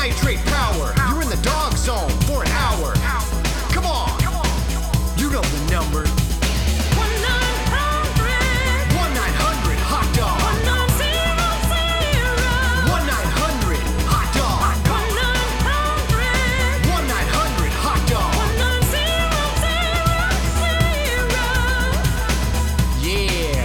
Hydrate power. You're in the dog zone for an hour. Come on. You know the number. 1-900 hot dog. 1-900 hot dog. 1-900 hot dog. Yeah,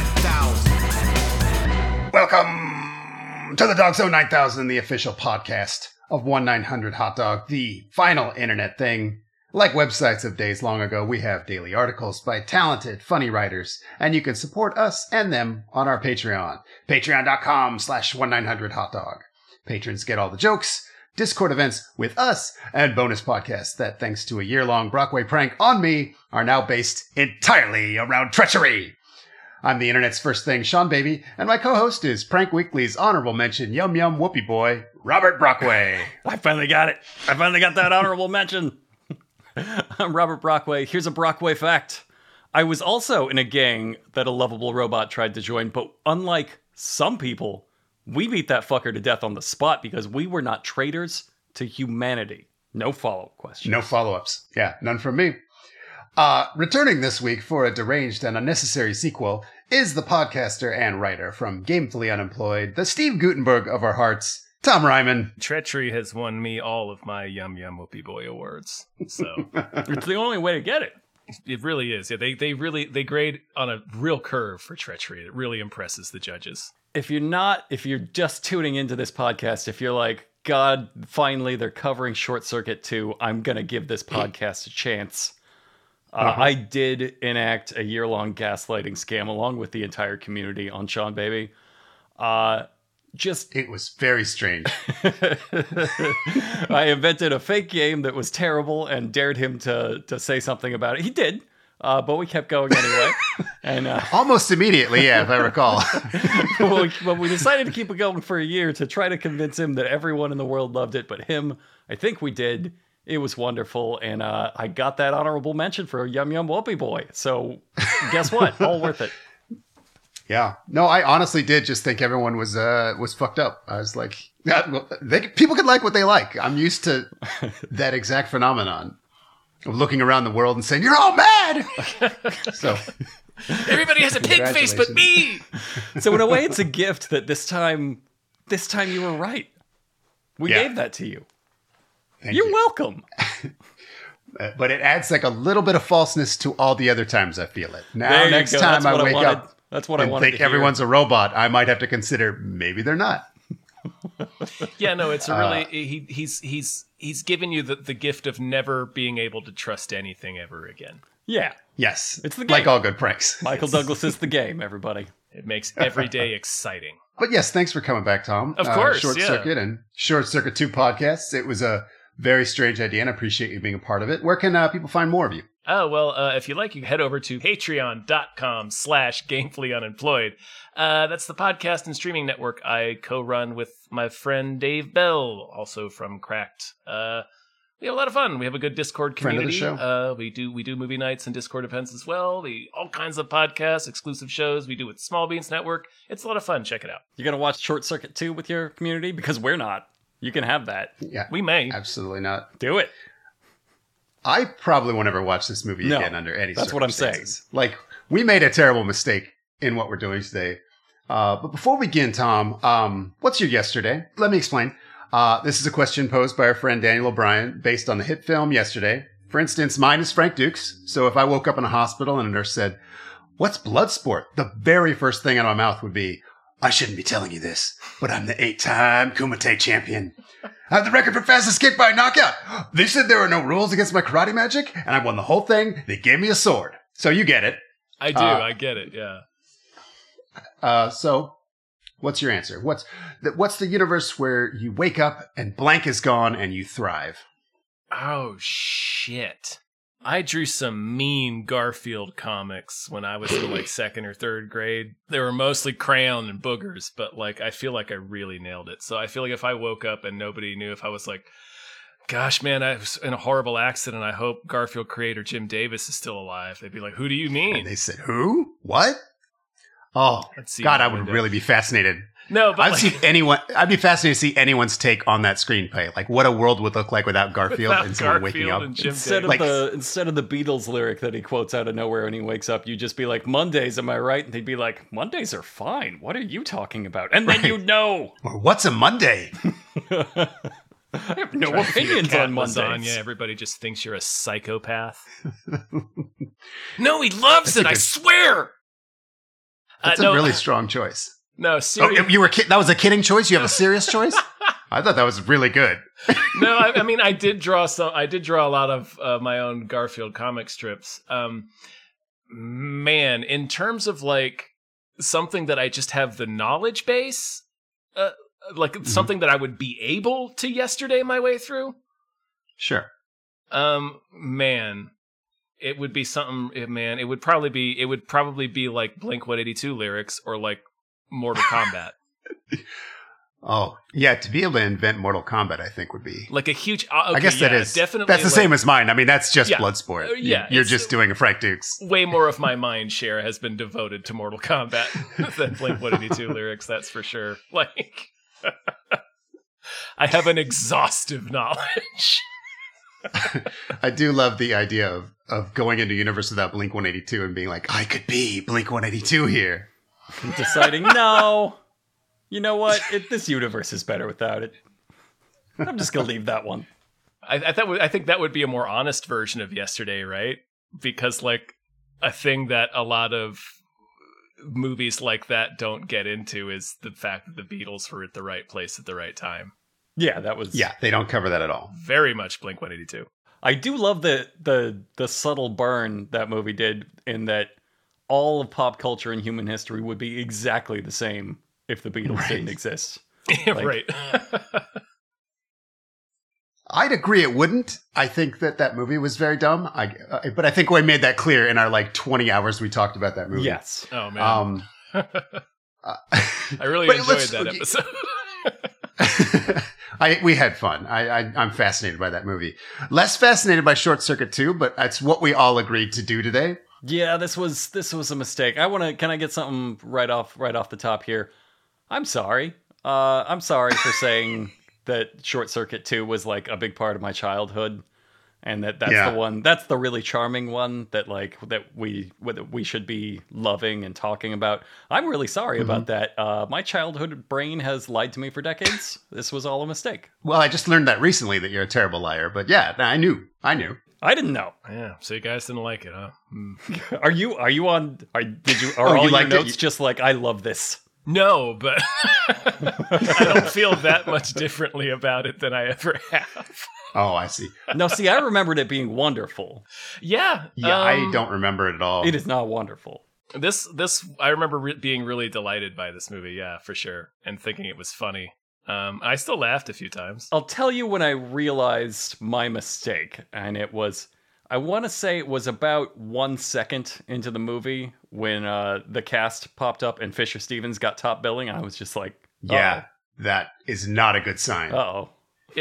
9,000. Welcome to the Dog Zone 9000, the official podcast of 1-900 Hot Dog, the final internet thing. Like websites of days long ago, we have daily articles by talented, funny writers, and you can support us and them on our Patreon. Patreon.com/1900 Hot Dog. Patrons get all the jokes, Discord events with us, and bonus podcasts that, thanks to a year-long Brockway prank on me, are now based entirely around treachery. I'm the internet's first thing, Sean Baby, and my co-host is Prank Weekly's honorable mention, Yum Yum Whoopie Boy, Robert Brockway. I finally got it. I finally got that honorable mention. I'm Robert Brockway. Here's a Brockway fact. I was also in a gang that a lovable robot tried to join, but unlike some people, we beat that fucker to death on the spot because we were not traitors to humanity. No follow-up questions. No follow-ups. Yeah, none from me. Returning this week for a deranged and unnecessary sequel is the podcaster and writer from Gamefully Unemployed, the Steve Gutenberg of our hearts, Tom Ryman. Treachery has won me all of my Yum Yum Whoopie Boy awards. So It's the only way to get it. it really is. Yeah, they grade on a real curve for treachery. It really impresses the judges. If you're just tuning into this podcast, if you're like, God, finally they're covering Short Circuit 2, I'm going to give this podcast a chance. I did enact a year-long gaslighting scam along with the entire community on Sean Baby. It was very strange. I invented a fake game that was terrible and dared him to say something about it. He did, but we kept going anyway. And Almost immediately, yeah, if I recall. but we decided to keep it going for a year to try to convince him that everyone in the world loved it, but him, I think we did. It was wonderful, and I got that honorable mention for Yum Yum Whoopie Boy. So guess what? All worth it. Yeah. No, I honestly did just think everyone was fucked up. I was like, people can like what they like. I'm used to that exact phenomenon of looking around the world and saying, you're all mad! So Everybody has a pig face but me! So in a way, it's a gift that this time you were right. We gave that to you. You're welcome. But it adds like a little bit of falseness to all the other times I feel it. Now, There you next go. time That's I what I wake wanted. up That's what I and wanted think to hear. everyone's a robot, I might have to consider maybe they're not. Yeah, no, it's a really he's given you the gift of never being able to trust anything ever again. Yeah. Yes. It's the game. Like all good pranks. Michael Douglas is the game, everybody. It makes every day exciting. But yes, thanks for coming back, Tom. Of course, Short yeah. Circuit and Short Circuit 2 podcasts. It was a very strange idea, and I appreciate you being a part of it. Where can people find more of you? Oh, well, if you like, you can head over to patreon.com/gamefullyunemployed. That's the podcast and streaming network I co-run with my friend Dave Bell, also from Cracked. We have a lot of fun. We have a good Discord community. Friend of the We do movie nights and Discord events as well. All kinds of podcasts, exclusive shows we do with Small Beans Network. It's a lot of fun. Check it out. You gonna watch Short Circuit 2 with your community? Because we're not. You can have that. Yeah, We may. absolutely not. Do it. I probably won't ever watch this movie again under any that's what I'm saying. circumstances. Like, we made a terrible mistake in what we're doing today. But before we begin, Tom, what's your yesterday? Let me explain. This is a question posed by our friend Daniel O'Brien based on the hit film Yesterday. For instance, mine is Frank Dukes. So if I woke up in a hospital and a nurse said, "What's Bloodsport?" the very first thing out of my mouth would be, "I shouldn't be telling you this, but I'm the 8-time Kumite champion. I have the record for fastest kick by knockout. They said there were no rules against my karate magic, and I won the whole thing. They gave me a sword." So you get it. I do. I get it. Yeah. So what's your answer? What's the universe where you wake up and blank is gone and you thrive? Oh, shit. I drew some mean Garfield comics when I was in like second or third grade. They were mostly crayon and boogers, but like I feel like I really nailed it. So I feel like if I woke up and nobody knew, if I was like, "Gosh, man, I was in a horrible accident. I hope Garfield creator Jim Davis is still alive," they'd be like, "Who do you mean?" And they said, "Who? What?" Oh, Let's see God, what I would window. really be fascinated No, but I'd be fascinated to see anyone's take on that screenplay. Like what a world would look like without Garfield and someone waking up. Instead of the Beatles lyric that he quotes out of nowhere when he wakes up, you just be like, Mondays, am I right? And he'd be like, Mondays are fine. What are you talking about? And then you'd know. Or what's a Monday? I have no opinions on Mondays. Lasagna. Everybody just thinks you're a psychopath. No, he loves it. I swear. That's a really strong choice. No, seriously. Oh, you were that was a kidding choice? You have a serious choice? I thought that was really good. No, I mean I did draw a lot of my own Garfield comic strips. Man, in terms of like something that I just have the knowledge base, something that I would be able to yesterday my way through. Sure. Man, it would be something. Man, it would probably be like Blink-182 lyrics or like Mortal Kombat. Oh, yeah, to be able to invent Mortal Kombat, I think would be like a huge. Okay, I guess that is definitely. That's the same as mine. I mean, that's just Bloodsport. Yeah, you're just doing a Frank Dukes. Way more of my mind share has been devoted to Mortal Kombat than Blink-182 lyrics. That's for sure. Like, I have an exhaustive knowledge. I do love the idea of going into universe without Blink-182 and being like, I could be Blink-182 here. Deciding, no, you know what? This universe is better without it. I'm just gonna leave that one. I think that would be a more honest version of yesterday, right? Because like a thing that a lot of movies like that don't get into is the fact that the Beatles were at the right place at the right time. Yeah, that was. Yeah, they don't cover that at all. Very much Blink-182. I do love the subtle burn that movie did in that all of pop culture and human history would be exactly the same if the Beatles didn't exist. Right. I'd agree it wouldn't. I think that movie was very dumb. But I think we made that clear in our like 20 hours we talked about that movie. Yes. Oh man. I really enjoyed that episode. We had fun. I'm fascinated by that movie. Less fascinated by Short Circuit 2, but that's what we all agreed to do today. Yeah, this was a mistake. Can I get something right off the top here? I'm sorry. I'm sorry for saying that Short Circuit 2 was like a big part of my childhood, and that's the one. That's the really charming one that we should be loving and talking about. I'm really sorry about that. My childhood brain has lied to me for decades. This was all a mistake. Well, I just learned that recently that you're a terrible liar. But yeah, I knew. I didn't know. Yeah, so you guys didn't like it, huh? Are you on? Are all your notes just like I love this? No, but I don't feel that much differently about it than I ever have. Oh, I see. No, see, I remembered it being wonderful. Yeah. I don't remember it at all. It is not wonderful. This I remember being really delighted by this movie, yeah, for sure, and thinking it was funny. I still laughed a few times. I'll tell you when I realized my mistake, and it was, I want to say it was about 1 second into the movie when the cast popped up and Fisher Stevens got top billing, and I was just like, yeah, that is not a good sign. Uh-oh.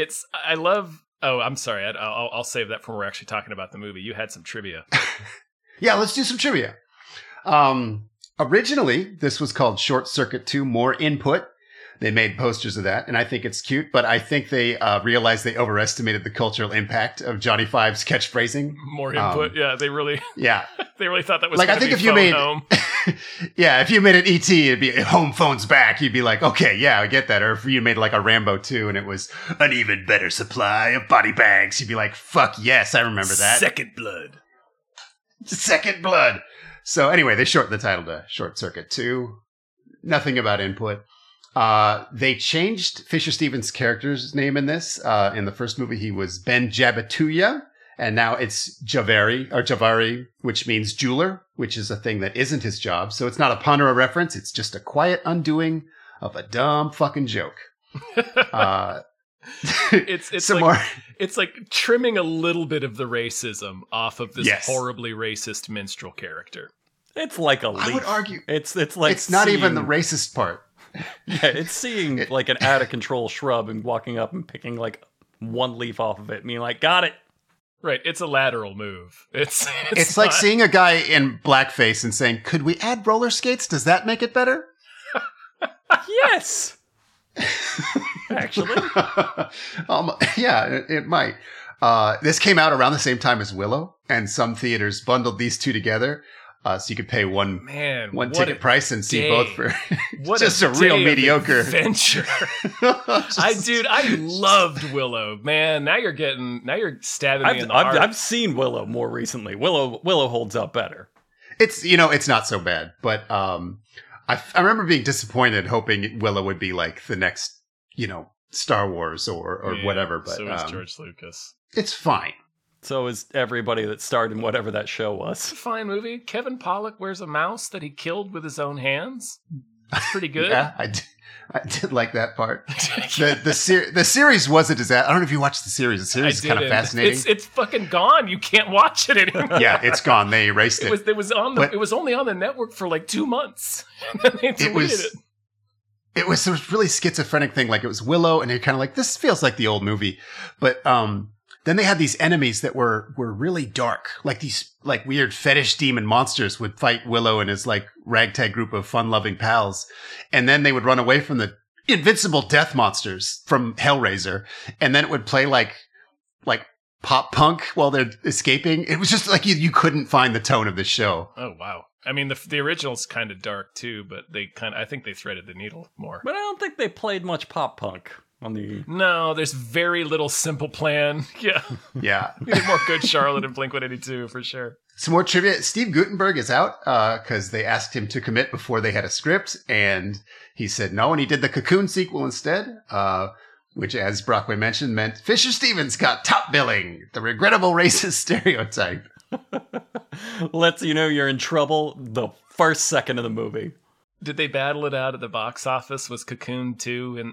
I'm sorry, I'll save that for when we're actually talking about the movie. You had some trivia. Yeah, let's do some trivia. Originally, this was called Short Circuit 2 More Input. They made posters of that, and I think it's cute, but I think they realized they overestimated the cultural impact of Johnny Five's catchphrasing. More input, they really thought that was like, I think if you made home. Yeah, if you made an ET, it'd be home phone's back. You'd be like, okay, yeah, I get that. Or if you made like a Rambo 2 and it was an even better supply of body bags, you'd be like, fuck yes, I remember that. Second Blood. Second Blood. So anyway, they shortened the title to Short Circuit 2. Nothing about input. They changed Fisher Stevens' character's name in this. In the first movie, he was Ben Jabatuya, and now it's Javari, which means jeweler, which is a thing that isn't his job. So it's not a pun or a reference. It's just a quiet undoing of a dumb fucking joke. It's like trimming a little bit of the racism off of this horribly racist minstrel character. It's like a leaf. I would argue it's like it's not even the racist part. Yeah, it's seeing like an out of control shrub and walking up and picking like one leaf off of it and being like, got it. Right, it's a lateral move. It's like seeing a guy in blackface and saying, could we add roller skates? Does that make it better? Yes. Actually. Yeah, it might. This came out around the same time as Willow, and some theaters bundled these two together. So you could pay one what ticket a price and see day. both for What just a real day of mediocre adventure. I loved Willow. Man, now you're stabbing me in the heart. I've seen Willow more recently. Willow holds up better. It's it's not so bad, but I remember being disappointed, hoping Willow would be like the next Star Wars or whatever. But so is George Lucas. It's fine. So is everybody that starred in whatever that show was. It's a fine movie. Kevin Pollak wears a mouse that he killed with his own hands. It's pretty good. Yeah, I did like that part. The series was a disaster. I don't know if you watched the series. The series is kind of fascinating. It's fucking gone. You can't watch it anymore. Yeah, it's gone. They erased it. It was only on the network for like 2 months. And then they deleted it. It was a really schizophrenic thing. Like it was Willow, and you're kind of like, this feels like the old movie. But then they had these enemies that were really dark. Like these like weird fetish demon monsters would fight Willow and his like ragtag group of fun-loving pals. And then they would run away from the invincible death monsters from Hellraiser. And then it would play like pop punk while they're escaping. It was just like you couldn't find the tone of the show. Oh, wow. I mean, the original's kind of dark too, but I think they threaded the needle more. But I don't think they played much pop punk on the... No, there's very little Simple Plan. Yeah. Yeah. We need more Good Charlotte and Blink-182 for sure. Some more trivia. Steve Guttenberg is out because they asked him to commit before they had a script, and he said no, and he did the Cocoon sequel instead, which, as Brockway mentioned, meant Fisher Stevens got top billing, the regrettable racist stereotype. Lets you know you're in trouble the first second of the movie. Did they battle it out at the box office? Was Cocoon 2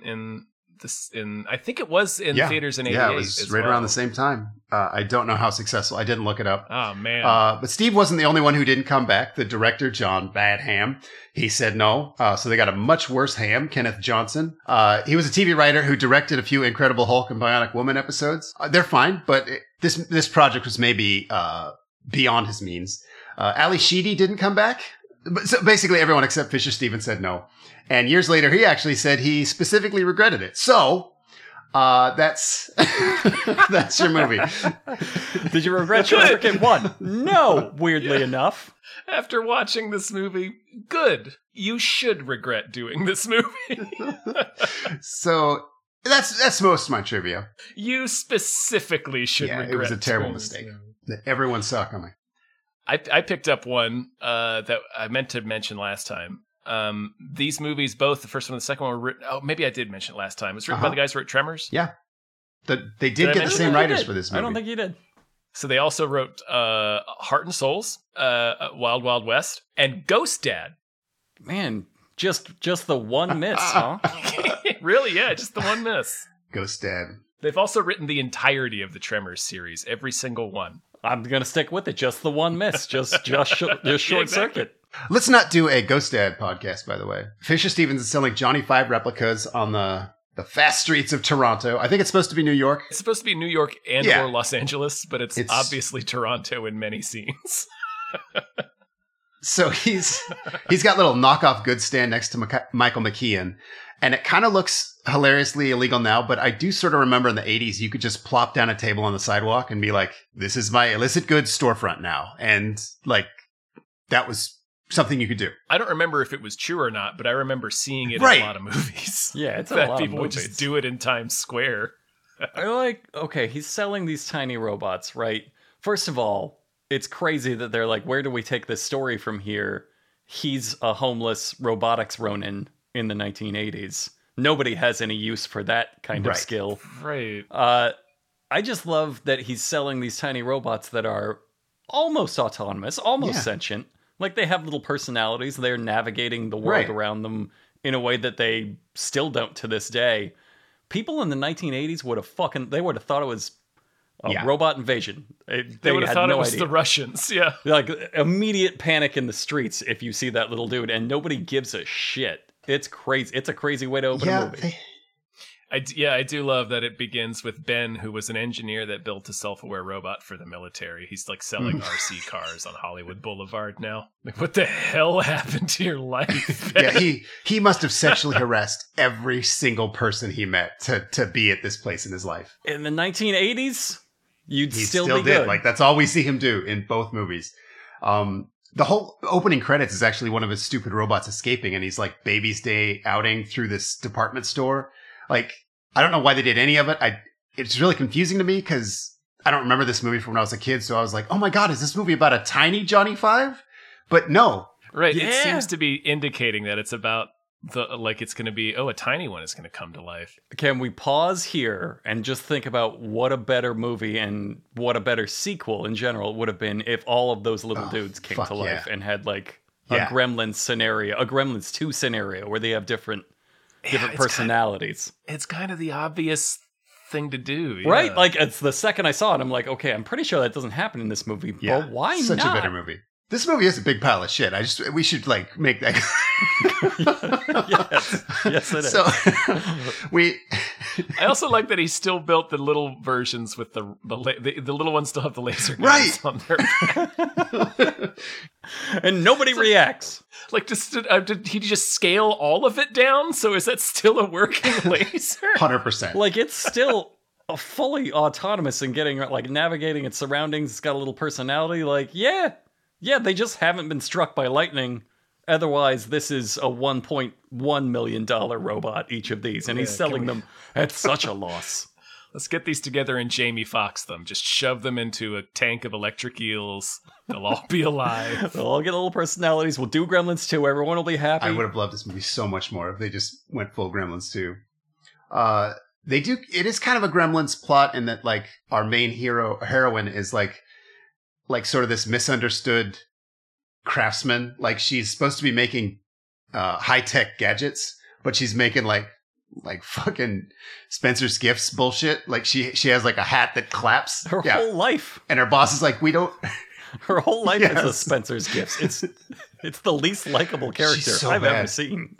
I think it was in theaters in 88. Yeah, it was right around the same time. I don't know how successful. I didn't look it up. Oh, man. But Steve wasn't the only one who didn't come back. The director, John Badham, he said no. So they got a much worse Ham, Kenneth Johnson. He was a TV writer who directed a few Incredible Hulk and Bionic Woman episodes. They're fine, but this project was maybe beyond his means. Ali Sheedy didn't come back. So basically everyone except Fisher Stevens said no. And years later, he actually said he specifically regretted it. So, that's your movie. Did you regret Shuriken 1? No, weirdly enough. After watching this movie, good. You should regret doing this movie. So, that's most of my trivia. You specifically should regret. It was a terrible mistake that everyone saw coming. I picked up one that I meant to mention last time. These movies, both the first one and the second one, were written. Oh, maybe I did mention it last time. It was written by the guys who wrote Tremors. Yeah, they did get the same writers for this movie. I don't think you did. So they also wrote Heart and Souls, Wild Wild West, and Ghost Dad. Man, just the one miss, huh? Really? Yeah, just the one miss. Ghost Dad. They've also written the entirety of the Tremors series, every single one. I'm gonna stick with it. Just the one miss. Just short circuit. Let's not do a Ghost Dad podcast, by the way. Fisher Stevens is selling Johnny 5 replicas on the fast streets of Toronto. I think it's supposed to be New York. It's supposed to be New York and or Los Angeles, but it's obviously Toronto in many scenes. So he's got little knockoff goods stand next to Michael McKean, and it kind of looks hilariously illegal now, but I do sort of remember in the 80s you could just plop down a table on the sidewalk and be like, this is my illicit goods storefront now. And like that was something you could do. I don't remember if it was true or not, but I remember seeing it in a lot of movies. Yeah, it's a that lot people of would movies. just do it in Times Square. I like, okay, he's selling these tiny robots, right? First of all, it's crazy that they're like, where do we take this story from here? He's a homeless robotics Ronin in the 1980s. Nobody has any use for that kind of skill. Right. I just love that he's selling these tiny robots that are almost autonomous, almost sentient. Like they have little personalities. They're navigating the world around them in a way that they still don't to this day. People in the 1980s would have thought it was a robot invasion. They would have thought it was the Russians. Yeah. Like immediate panic in the streets if you see that little dude, and nobody gives a shit. It's crazy. It's a crazy way to open a movie. I do love that it begins with Ben, who was an engineer that built a self-aware robot for the military. He's like selling RC cars on Hollywood Boulevard now. Like, what the hell happened to your life, Ben? Yeah, he must have sexually harassed every single person he met to be at this place in his life. In the 1980s, you'd He still still be did. good. Like, that's all we see him do in both movies. The whole opening credits is actually one of his stupid robots escaping, and he's like Baby's Day outing through this department store. Like, I don't know why they did any of it. It's really confusing to me because I don't remember this movie from when I was a kid. So I was like, oh my God, is this movie about a tiny Johnny Five? But no. Right. It Yeah. seems to be indicating that it's about it's going to be, a tiny one is going to come to life. Can we pause here and just think about what a better movie and what a better sequel in general would have been if all of those little dudes came fuck to life yeah. and had like Yeah. a Gremlins scenario, a Gremlins 2 scenario where they have different it's personalities. It's kind of the obvious thing to do. Yeah. Right? Like, it's the second I saw it, I'm like, okay, I'm pretty sure that doesn't happen in this movie. Yeah. But why Such not? a better movie. This movie is a big pile of shit. We should like make that. Yes, it is. So we. I also like that he still built the little versions with the little ones still have the laser guns Right. on their And nobody reacts. like did he just scale all of it down? So is that still a working laser? 100%. Like, it's still fully autonomous in getting, like, navigating its surroundings. It's got a little personality. Like, yeah, they just haven't been struck by lightning. Otherwise, this is a $1.1 million robot, each of these, and he's selling them at such a loss. Let's get these together and Jamie Foxx them. Just shove them into a tank of electric eels. They'll all be alive. They'll all get little personalities. We'll do Gremlins 2. Everyone will be happy. I would have loved this movie so much more if they just went full Gremlins too. They do. It is kind of a Gremlins plot in that, like, our main heroine is like sort of this misunderstood craftsman. Like, she's supposed to be making high-tech gadgets, but she's making like fucking Spencer's Gifts bullshit. Like, she has like a hat that claps. Her whole life. And her boss is like, we don't. Her whole life is a Yes. Spencer's Gifts. It's the least likable character so I've bad. ever seen.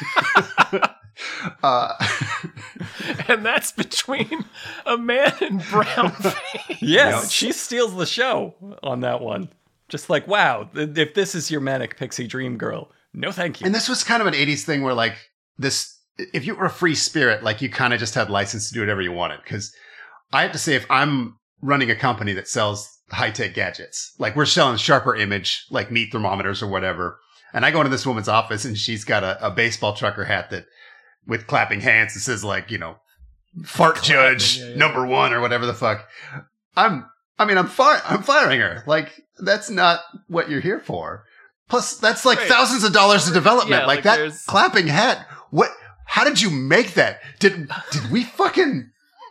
And that's between a man and brown face. Yes, Yep. she steals the show on that one. Just like, wow, if this is your manic pixie dream girl, no thank you. And this was kind of an 80s thing where, like, this, if you were a free spirit, like, you kind of just had license to do whatever you wanted. Because I have to say, if I'm running a company that sells high-tech gadgets, like, we're selling Sharper Image, like meat thermometers or whatever, and I go into this woman's office and she's got a baseball trucker hat that, with clapping hands, that says, like, you know, fart judge number 1 or whatever the fuck. I'm firing her. Like, that's not what you're here for. Plus, that's like Right. thousands of dollars of development. Yeah, like like that there's- clapping hat. What? How did you make that? Did we fucking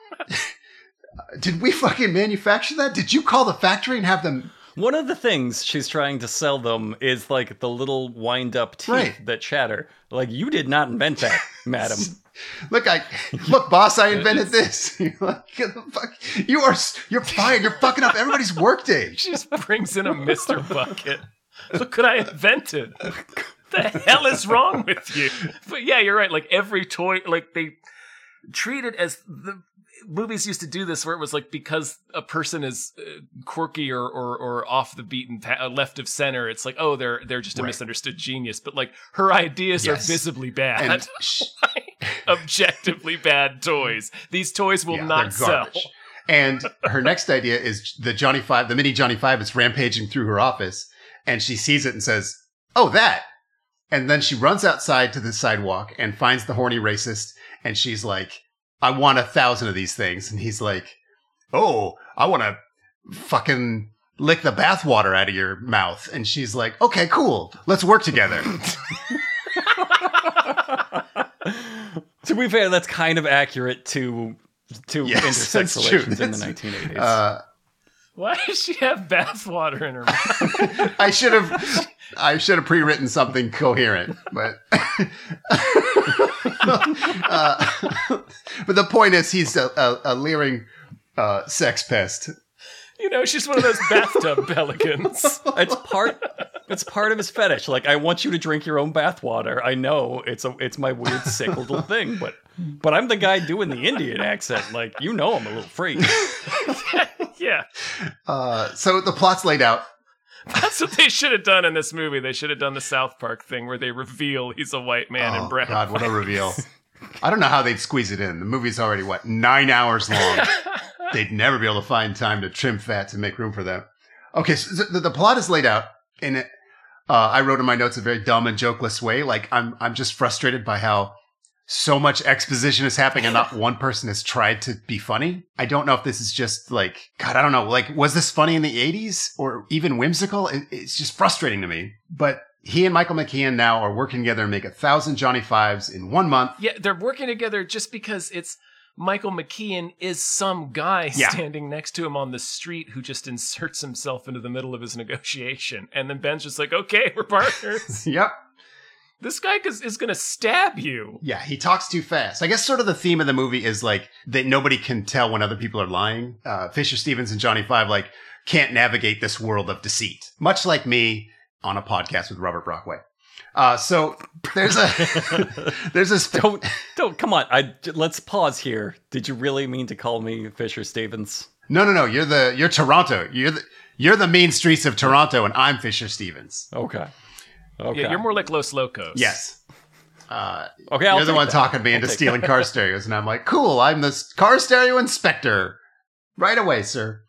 manufacture that? Did you call the factory and have them? One of the things she's trying to sell them is like the little wind-up teeth Right. that chatter. Like, you did not invent that, madam. Look, boss, I invented this. You're like, get the fuck. You're fired. You're fucking up everybody's workday. She just brings in a Mr. Bucket. Look what I invented. The hell is wrong with you? But yeah, you're right. Like, every toy, like, they treat it as the movies used to do this, where it was like, because a person is quirky or off the beaten path, left of center, it's like, oh, they're just a Right. misunderstood genius. But like, her ideas Yes. are visibly bad. And Objectively bad toys. These toys will yeah, not they're sell. garbage. And her next idea is the mini Johnny Five is rampaging through her office, and she sees it and says, "Oh, that!" And then she runs outside to the sidewalk and finds the horny racist, and she's like, "I want 1,000 of these things." And he's like, "Oh, I want to fucking lick the bathwater out of your mouth." And she's like, "Okay, cool. Let's work together." To be fair, that's kind of accurate to Yes, intersex that's true. relations in the That's- 1980s. Why does she have bathwater in her mouth? I should have pre-written something coherent, but but the point is, he's a leering sex pest. You know, she's one of those bathtub pelicans. It's part of his fetish. Like, I want you to drink your own bathwater. I know it's my weird sick little thing, but I'm the guy doing the Indian accent. Like, you know, I'm a little freak. Yeah. So the plot's laid out. That's what they should have done in this movie. They should have done the South Park thing where they reveal he's a white man in brown. God, what a reveal. I don't know how they'd squeeze it in. The movie's already, 9 hours long? They'd never be able to find time to trim fat to make room for them. Okay, so the plot is laid out, and I wrote in my notes a very dumb and jokeless way. Like, I'm just frustrated by how so much exposition is happening and not one person has tried to be funny. I don't know if this is just like, God, I don't know. Like, was this funny in the 80s or even whimsical? It's just frustrating to me. But he and Michael McKean now are working together and make 1,000 Johnny Fives in 1 month. Yeah, they're working together just because it's Michael McKean is some guy standing next to him on the street who just inserts himself into the middle of his negotiation. And then Ben's just like, okay, we're partners. Yep. This guy is going to stab you. Yeah, he talks too fast. I guess sort of the theme of the movie is like that nobody can tell when other people are lying. Fisher Stevens and Johnny Five like can't navigate this world of deceit, much like me on a podcast with Robert Brockway. So there's this. Don't come on. Let's pause here. Did you really mean to call me Fisher Stevens? No. You're Toronto. You're the mean streets of Toronto, and I'm Fisher Stevens. Okay. Yeah, you're more like Los Locos. Yes. Okay, you're the one talking me into stealing car stereos, and I'm like, cool, I'm the car stereo inspector. Right away, sir.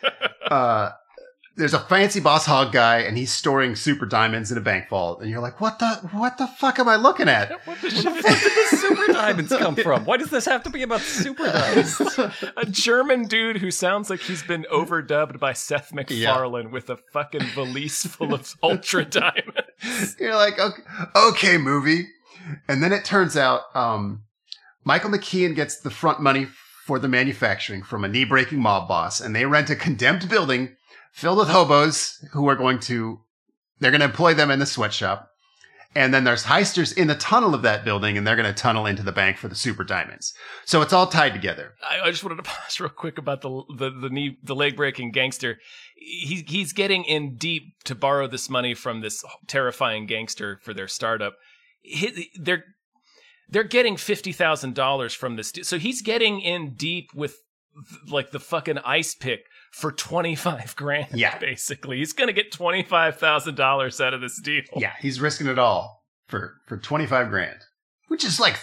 There's a fancy boss hog guy, and he's storing super diamonds in a bank vault, and you're like, what the fuck am I looking at? Where the fuck did the super diamonds come from? Why does this have to be about super diamonds? A German dude who sounds like he's been overdubbed by Seth MacFarlane with a fucking valise full of ultra diamonds. You're like, okay, movie. And then it turns out Michael McKean gets the front money for the manufacturing from a knee-breaking mob boss, and they rent a condemned building filled with hobos who are going to employ them in the sweatshop. And then there's heisters in the tunnel of that building, and they're going to tunnel into the bank for the super diamonds. So it's all tied together. I just wanted to pause real quick about the leg breaking gangster. He's getting in deep to borrow this money from this terrifying gangster for their startup. They're getting $50,000 from this dude. So he's getting in deep with like the fucking ice pick for $25,000. Yeah. Basically. He's going to get $25,000 out of this deal. Yeah, he's risking it all for $25,000, which is like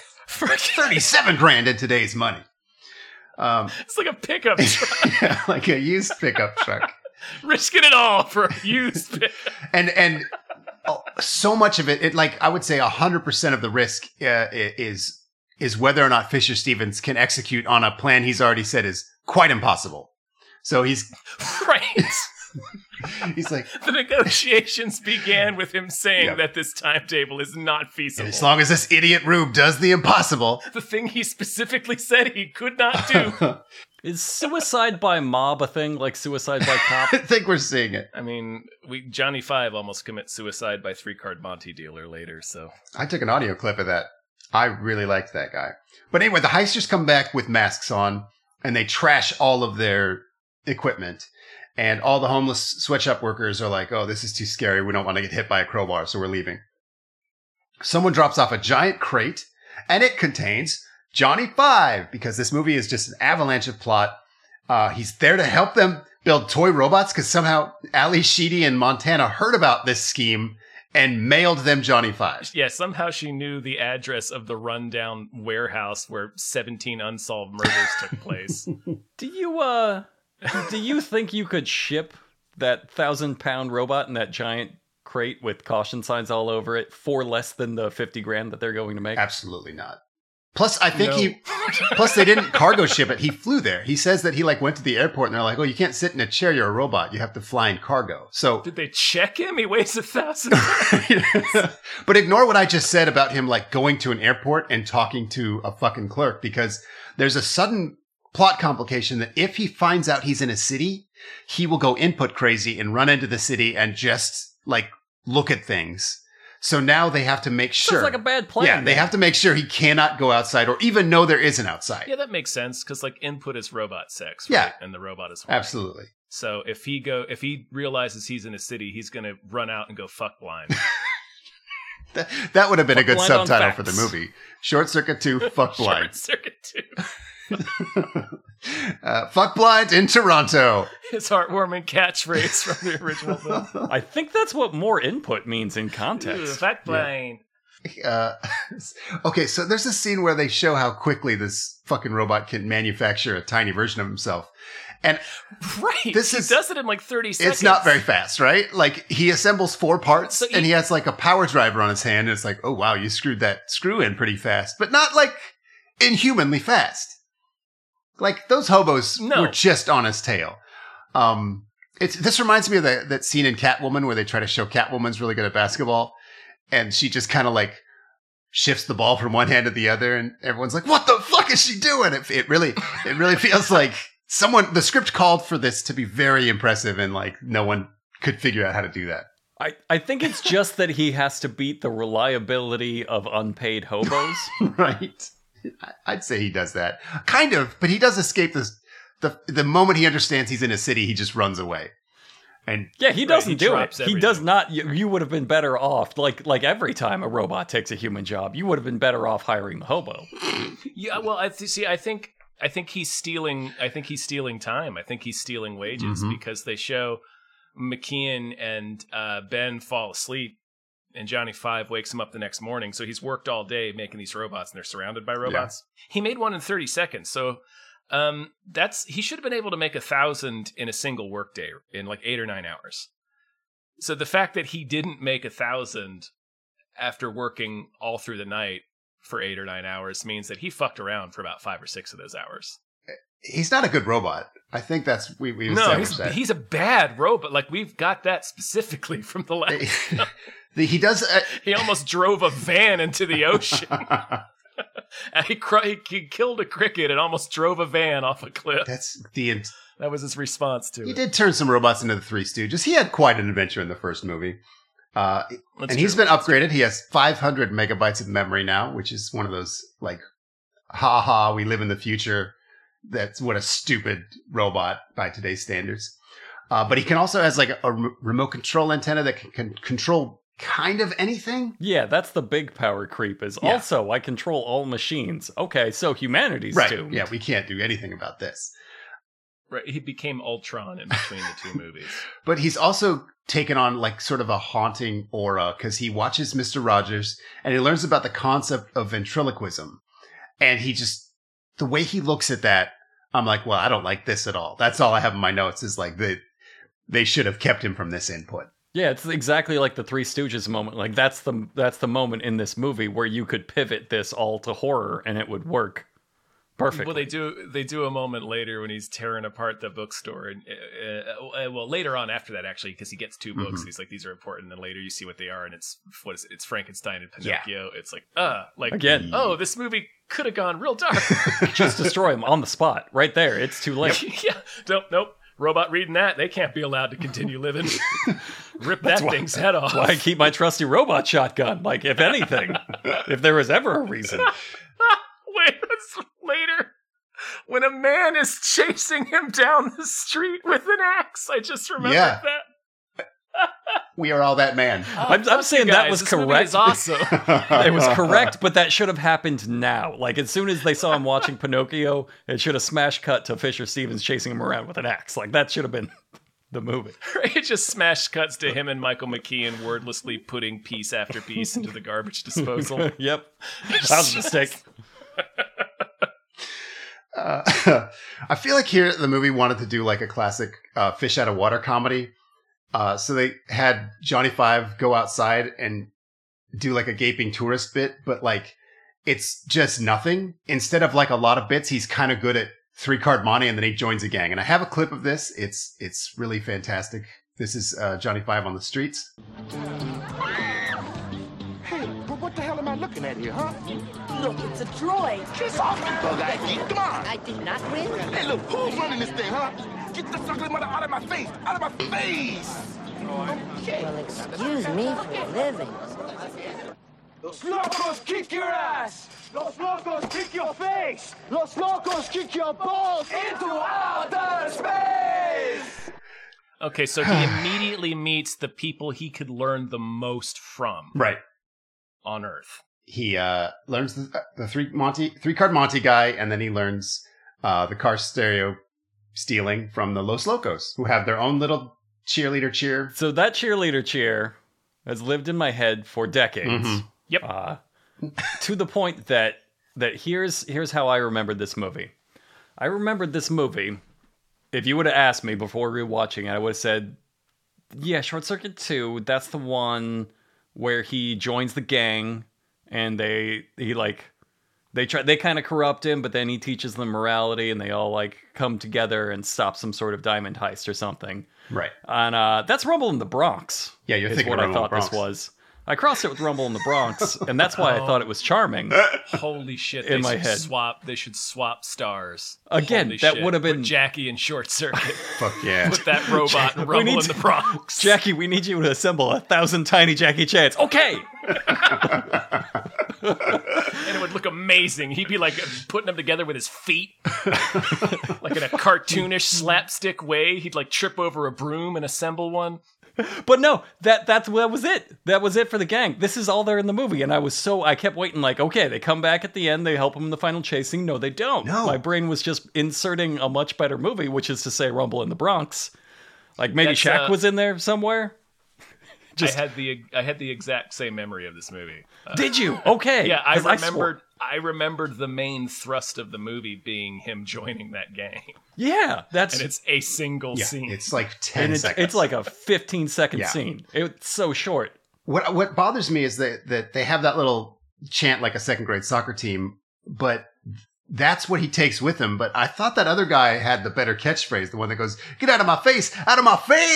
$37,000 in today's money. It's like a pickup truck. Yeah, like a used pickup truck. Risking it all for a used pickup. And so much of it, like I would say 100% of the risk is whether or not Fisher Stevens can execute on a plan he's already said is quite impossible. So he's right. He's like, the negotiations began with him saying that this timetable is not feasible. As long as this idiot Rube does the impossible. The thing he specifically said he could not do. Is suicide by mob a thing like suicide by cop? I think we're seeing it. I mean, Johnny Five almost commits suicide by 3-card Monte dealer later, so. I took an audio clip of that. I really liked that guy. But anyway, the heisters come back with masks on, and they trash all of their equipment. And all the homeless sweatshop workers are like, oh, this is too scary. We don't want to get hit by a crowbar, so we're leaving. Someone drops off a giant crate, and it contains Johnny Five, because this movie is just an avalanche of plot. He's there to help them build toy robots, because somehow Ali Sheedy in Montana heard about this scheme and mailed them Johnny Five. Yeah, somehow she knew the address of the rundown warehouse where 17 unsolved murders took place. Do you think you could ship that 1,000-pound robot in that giant crate with caution signs all over it for less than the $50,000 that they're going to make? Absolutely not. Plus, I think plus they didn't cargo ship it. He flew there. He says that he went to the airport and they're like, oh, you can't sit in a chair. You're a robot. You have to fly in cargo. So did they check him? He weighs 1,000 pounds. But ignore what I just said about him going to an airport and talking to a fucking clerk, because there's a sudden plot complication that if he finds out he's in a city, he will go input crazy and run into the city and just look at things. So now they have to make sure. Sounds like a bad plan. Yeah, they have to make sure he cannot go outside or even know there is an outside. Yeah, that makes sense, because input is robot sex, right? Yeah. And the robot is horny. Absolutely. So if he realizes he's in a city, he's gonna run out and go fuck blind. That would have been a good Blind on subtitle for facts. the movie. Short Circuit 2, Fuck Blind. Short Circuit 2. Fuck Blind in Toronto. His heartwarming catchphrase from the original film. I think that's what more input means in context. Fuck blind. Okay, so there's a scene where they show how quickly this fucking robot can manufacture a tiny version of himself. And Right. He does it in like 30 seconds. it's not very fast, right? Like, he assembles 4 parts, So and he has like a power driver on his hand, and it's like, oh wow, you screwed that screw in pretty fast. But not like inhumanly fast. Like, those hobos No. were just on his tail. This reminds me of that scene in Catwoman where they try to show Catwoman's really good at basketball, and she just kind of like shifts the ball from one hand to the other, and everyone's like, "What the fuck is she doing?" It really feels like the script called for this to be very impressive, and like no one could figure out how to do that. I think it's just that he has to beat the reliability of unpaid hobos. Right? I'd say he does that, kind of, but he does escape this. The moment he understands he's in a city, he just runs away. And Yeah, he doesn't he do it. drops He everything. does not. You would have been better off, like every time a robot takes a human job, you would have been better off hiring the hobo. Yeah, well, I think he's stealing. I think he's stealing time. I think he's stealing wages because they show McKeon and Ben fall asleep, and Johnny Five wakes him up the next morning. So he's worked all day making these robots, and they're surrounded by robots. He made one in 30 seconds. So he should have been able to make 1,000 in a single workday in like 8 or 9 hours. So the fact that he didn't make 1,000 after working all through the night for 8 or 9 hours means that he fucked around for about 5 or 6 of those hours. he's not a good robot. I think that's we No, established that. he's a bad robot. Like, we've got that specifically from the last. He does. He almost drove a van into the ocean. He killed a cricket and almost drove a van off a cliff. That's That was his response to He it. did turn some robots into the Three Stooges. He had quite an adventure in the first movie. That's And he's true. been upgraded. He has 500 megabytes of memory now, which is one of those, like, ha, we live in the future. That's what a stupid robot by today's standards. But he can also has, like, a remote control antenna that can control kind of anything. Yeah, that's the big power creep is Yeah. also I control all machines. Okay, so humanity's Right. doomed. Yeah, we can't do anything about this. Right, he became Ultron in between the two movies. But he's also taken on like sort of a haunting aura because he watches Mr. Rogers and he learns about the concept of ventriloquism. And the way he looks at that, I'm like, well, I don't like this at all. That's all I have in my notes is like they should have kept him from this input. Yeah, it's exactly like the Three Stooges moment. Like that's the moment in this movie where you could pivot this all to horror and it would work perfectly. Well, they do a moment later when he's tearing apart the bookstore, and well, later on after that actually, because he gets two books, and he's like, these are important. And then later you see what they are, and it's it's Frankenstein and Pinocchio. Yeah. It's like Again. Oh, this movie could have gone real dark. Just destroy him on the spot, right there. It's too late. Yeah, nope. Robot reading that, they can't be allowed to continue living. Rip that thing's head off. Why I keep my trusty robot shotgun? Like, if anything, if there was ever a reason. Wait, it's later when a man is chasing him down the street with an axe. I just remembered that. We are all that man. I'm saying that was This movie correct. is awesome. It was correct, but that should have happened now. Like, as soon as they saw him watching Pinocchio, it should have smash cut to Fisher Stevens chasing him around with an axe. Like, that should have been the movie. It just smash cuts to him and Michael McKean wordlessly putting piece after piece into the garbage disposal. Yep. That was a mistake. I feel like here the movie wanted to do like a classic fish out of water comedy. So they had Johnny Five go outside and do like a gaping tourist bit, but like it's just nothing. Instead of like a lot of bits, he's kind of good at 3-card monte, and then he joins a gang. And I have a clip of this. It's really fantastic. This is Johnny Five on the streets. Hey, but what the hell am I looking at here, huh? Look, it's a droid. Kiss off me, bug-eyed geek. Come on. I did not win. Hey, look, who's running this thing, huh? Get the ugly mother out of my face! Out of my face! Okay. Well, excuse me for a living. Los locos kick your ass! Los locos kick your face! Los locos kick your balls into outer space! Okay, so he immediately meets the people he could learn the most from Right. on Earth. He learns the three-card Monty guy, and then he learns the car stereo stealing from the Los Locos, who have their own little cheerleader cheer. So that cheerleader cheer has lived in my head for decades. Mhm. Yep. To the point that here's how I remembered this movie. I remembered this movie. If you would have asked me before rewatching it, I would have said, yeah, Short Circuit 2, that's the one where he joins the gang and they kind of corrupt him, but then he teaches them morality and they all like come together and stop some sort of diamond heist or something. Right. And that's Rumble in the Bronx. Yeah, you're is thinking what Rumble I in the thought this Bronx. was. I crossed it with Rumble in the Bronx, and that's why I thought it was charming. Holy shit! In my should head. They should swap stars. Again, Holy that shit. would have been- Put Jackie in Short Circuit. Fuck yeah. Put that robot in We Rumble need in the to- Bronx. Jackie, we need you to assemble 1,000 tiny Jackie Chans. Okay. And it would look amazing. He'd be like putting them together with his feet, like in a cartoonish slapstick way. He'd like trip over a broom and assemble one. But no, that was it. That was it for the gang. This is all there in the movie, and I kept waiting. Like, okay, they come back at the end, they help him in the final chasing. No, they don't. No. My brain was just inserting a much better movie, which is to say, Rumble in the Bronx. Like maybe That's, Shaq was in there somewhere. I had the exact same memory of this movie. Did you? Okay. Yeah, 'Cause swore- I remembered the main thrust of the movie being him joining that gang, Yeah, that's and it's a single Yeah, scene. it's like 10 and seconds. it's like a 15-second Yeah. scene. It's so short. What bothers me is that they have that little chant like a second grade soccer team, but that's what he takes with him. But I thought that other guy had the better catchphrase, the one that goes, "Get out of my face! Out of my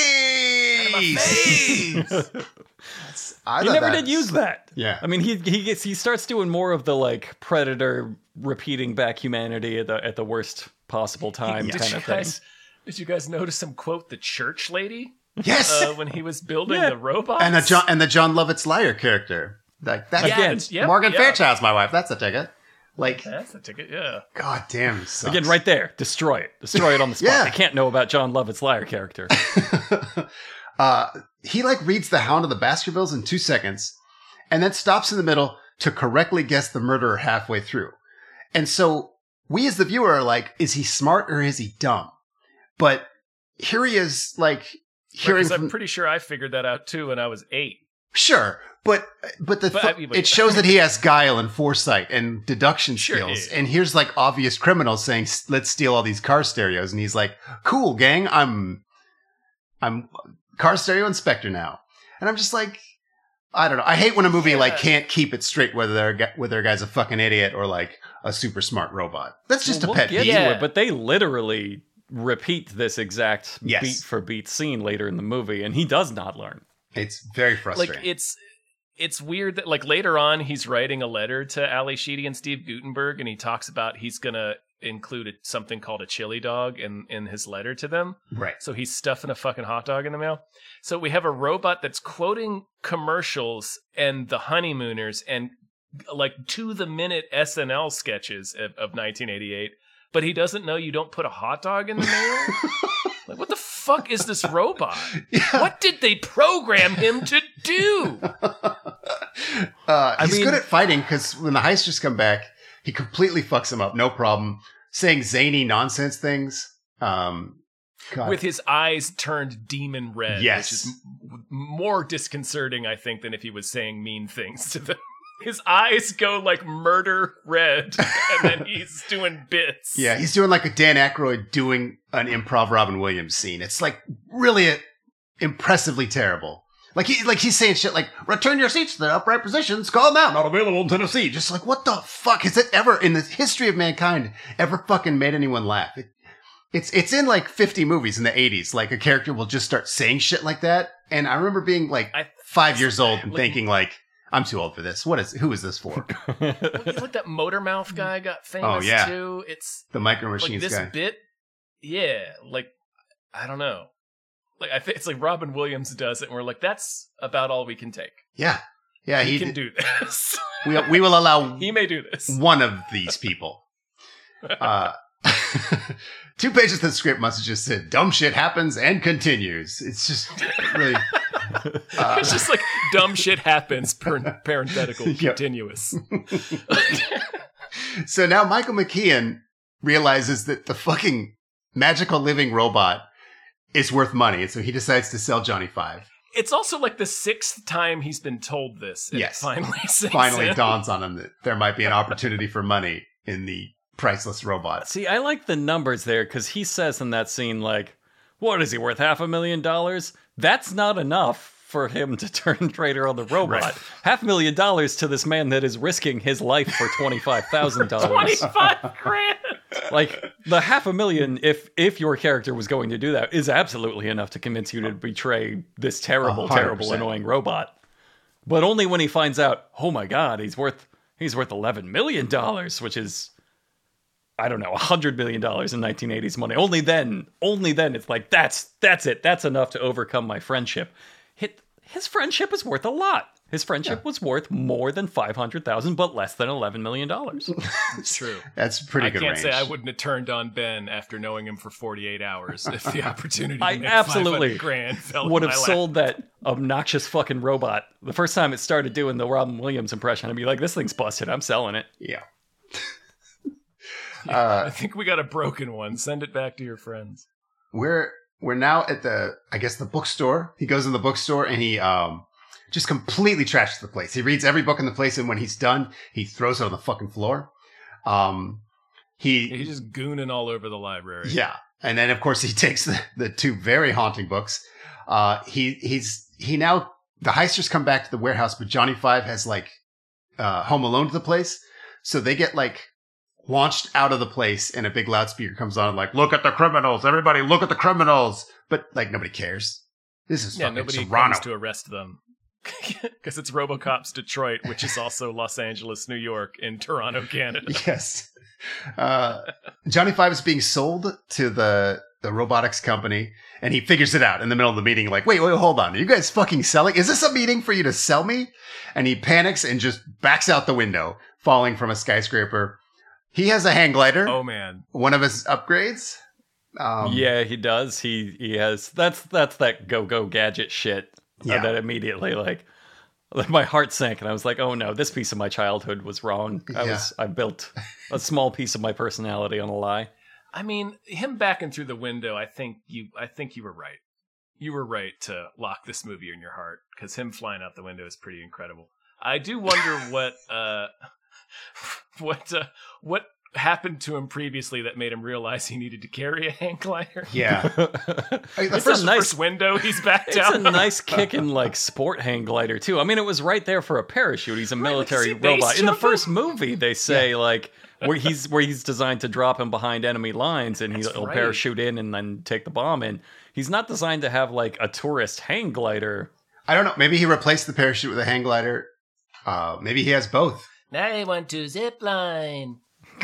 face!" I He thought never that did was- use that. Yeah. I mean, he starts doing more of the like Predator repeating back humanity at the worst possible time kind of thing. Did you guys notice him quote the church lady Yes, when he was building Yeah. the robot? and the John Lovitz liar character. Like that's Again, Morgan Fairchild's my wife. That's a ticket. Like, That's the ticket, yeah. god damn. He sucks. Again, right there, destroy it on the spot. Yeah. They can't know about John Lovett's liar character. He like reads the Hound of the Baskervilles in 2 seconds and then stops in the middle to correctly guess the murderer halfway through. And so we as the viewer are like, is he smart or is he dumb? But here he is like hearing Because from, I'm pretty sure I figured that out too when I was 8. sure, but it shows that he has guile and foresight and deduction Sure, skills. yeah. And here's like obvious criminals saying, let's steal all these car stereos. And he's like, cool, gang. I'm car stereo inspector now. And I'm just like, I don't know. I hate when a movie like can't keep it straight whether their guy's a fucking idiot or like a super smart robot. That's just a pet We'll get peeve. to Yeah. it, but they literally repeat this exact Yes. beat for beat scene later in the movie, and he does not learn. It's very frustrating. Like, it's weird that, like, later on, he's writing a letter to Ali Sheedy and Steve Guttenberg, and he talks about he's going to include something called a chili dog in his letter to them. Right. So he's stuffing a fucking hot dog in the mail. So we have a robot that's quoting commercials and the Honeymooners and like to the minute SNL sketches of 1988, but he doesn't know you don't put a hot dog in the mail. Like, what the fuck is this robot? Yeah. What did they program him to do? He's mean- good at fighting because when the heisters come back, he completely fucks them up. No problem. Saying zany nonsense things. God. With his eyes turned demon red, Yes. which is more disconcerting, I think, than if he was saying mean things to them. His eyes go like murder red, and then he's doing bits. Yeah, he's doing like a Dan Aykroyd doing an improv Robin Williams scene. It's like really impressively terrible. Like he's saying shit like, return your seats to their upright positions, call them out, not available in Tennessee. Just like, what the fuck has it ever, in the history of mankind, ever fucking made anyone laugh? It's in like 50 movies in the 80s. Like a character will just start saying shit like that. And I remember being like 5 years old and thinking like, I'm too old for this. Who is this for? It's like that motor mouth guy got famous Oh, yeah. too. It's The Micro like Machines this guy. bit. Yeah, like I don't know. Like I think it's like Robin Williams does it, and we're like, that's about all we can take. Yeah. Yeah, He can do this. we will allow He may do this. one of these people. 2 pages of the script must have just said, dumb shit happens and continues. It's just really... It's just like dumb shit happens, parenthetical, continuous. So now Michael McKean realizes that the fucking magical living robot is worth money. And so he decides to sell Johnny Five. It's also like the 6th time he's been told this. And Yes. It Finally dawns on him that there might be an opportunity for money in the priceless robot. See, I like the numbers there because he says in that scene, like, what is he worth, $500,000? That's not enough for him to turn traitor on the robot. Right. $500,000 to this man that is risking his life for $25,000. $25,000. Like, the $500,000, if your character was going to do that, is absolutely enough to convince you to betray this terrible, 100%. terrible, annoying robot. But only when he finds out, oh my god, he's worth $11 million, which is, I don't know, $100 million in 1980s money. Only then it's like, that's it. That's enough to overcome my friendship. His friendship is worth a lot. His friendship was worth more than $500,000, but less than $11 million. It's true. That's pretty good range. I can't say I wouldn't have turned on Ben after knowing him for 48 hours if the opportunity to I make absolutely $500,000 fell would in have my lap. sold that obnoxious fucking robot. The first time it started doing the Robin Williams impression, I'd be like, this thing's busted. I'm selling it. Yeah. I think we got a broken one. Send it back to your friends. We're now at the bookstore. He goes in the bookstore and he just completely trashes the place. He reads every book in the place, and when he's done, he throws it on the fucking floor. He's just gooning all over the library. Yeah. And then of course he takes the 2 very haunting books. He now, the heisters come back to the warehouse, but Johnny Five has like Home Alone to the place. So they get like launched out of the place, and a big loudspeaker comes on like, look at the criminals, everybody look at the criminals. But like nobody cares. This is fucking nobody Toronto. comes to arrest them. Because it's RoboCop's Detroit, which is also Los Angeles, New York, and Toronto, Canada. Yes. Johnny Five is being sold to the robotics company, and he figures it out in the middle of the meeting, like, wait, hold on. Are you guys fucking selling? Is this a meeting for you to sell me? And he panics and just backs out the window, falling from a skyscraper. He has a hang glider. Oh, man. One of his upgrades. Yeah, he does. He has, that's that go gadget shit. Yeah. That immediately, like my heart sank, and I was like, "Oh no, this piece of my childhood was wrong. I built a small piece of my personality on a lie." I mean, him backing through the window. I think you were right. You were right to lock this movie in your heart, because him flying out the window is pretty incredible. I do wonder what happened to him previously that made him realize he needed to carry a hang glider. Yeah. The first window he's backed out. It's a nice kicking like sport hang glider too. I mean, it was right there for a parachute. He's a military robot. In the first movie, they say like where he's designed to drop him behind enemy lines, and he'll parachute in and then take the bomb in. He's not designed to have like a tourist hang glider. I don't know. Maybe he replaced the parachute with a hang glider. Maybe he has both. Now I want to zip line.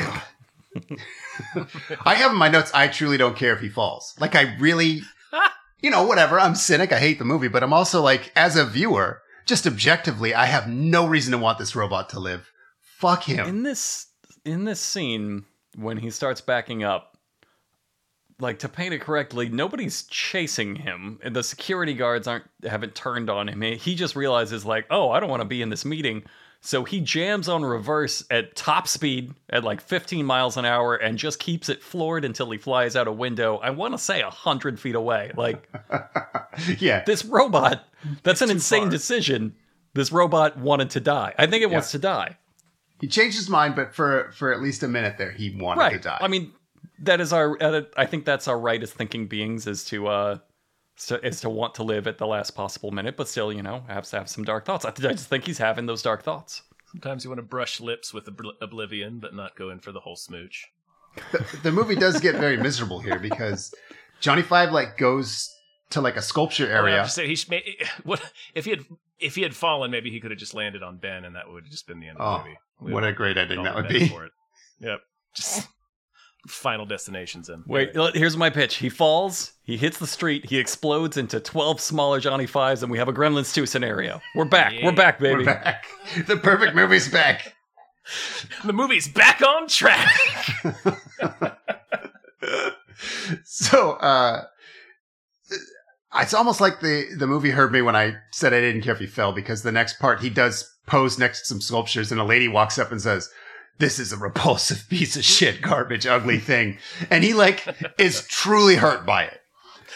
I have in my notes, I truly don't care if he falls. Like, I really, whatever. I'm cynic. I hate the movie, but I'm also like, as a viewer, just objectively, I have no reason to want this robot to live. Fuck him. In this scene, when he starts backing up, like, to paint it correctly, nobody's chasing him. The security guards haven't turned on him. He just realizes, like, oh, I don't want to be in this meeting. So he jams on reverse at top speed at like 15 miles an hour and just keeps it floored until he flies out a window. I want to say 100 feet away. Like, yeah, this robot, that's an insane decision. This robot wanted to die. I think it wants to die. He changed his mind, but for at least a minute there, he wanted to die. I mean, that is I think that's our right as thinking beings, is to want to live at the last possible minute, but still, have to have some dark thoughts. I just think he's having those dark thoughts. Sometimes you want to brush lips with oblivion, but not go in for the whole smooch. The movie does get very miserable here because Johnny Five goes to a sculpture area. What if he had fallen? Maybe he could have just landed on Ben, and that would have just been the end of the movie. What a great ending that would be! For it. Yep, just Final Destination's in. Wait, here's my pitch. He falls, he hits the street, he explodes into 12 smaller Johnny Fives, and we have a Gremlins 2 scenario. We're back. Yeah. We're back, baby. We're back. The perfect movie's back. The movie's back on track. So, it's almost like the movie heard me when I said I didn't care if he fell, because the next part he does pose next to some sculptures and a lady walks up and says, "This is a repulsive piece of shit, garbage, ugly thing." And he like is truly hurt by it.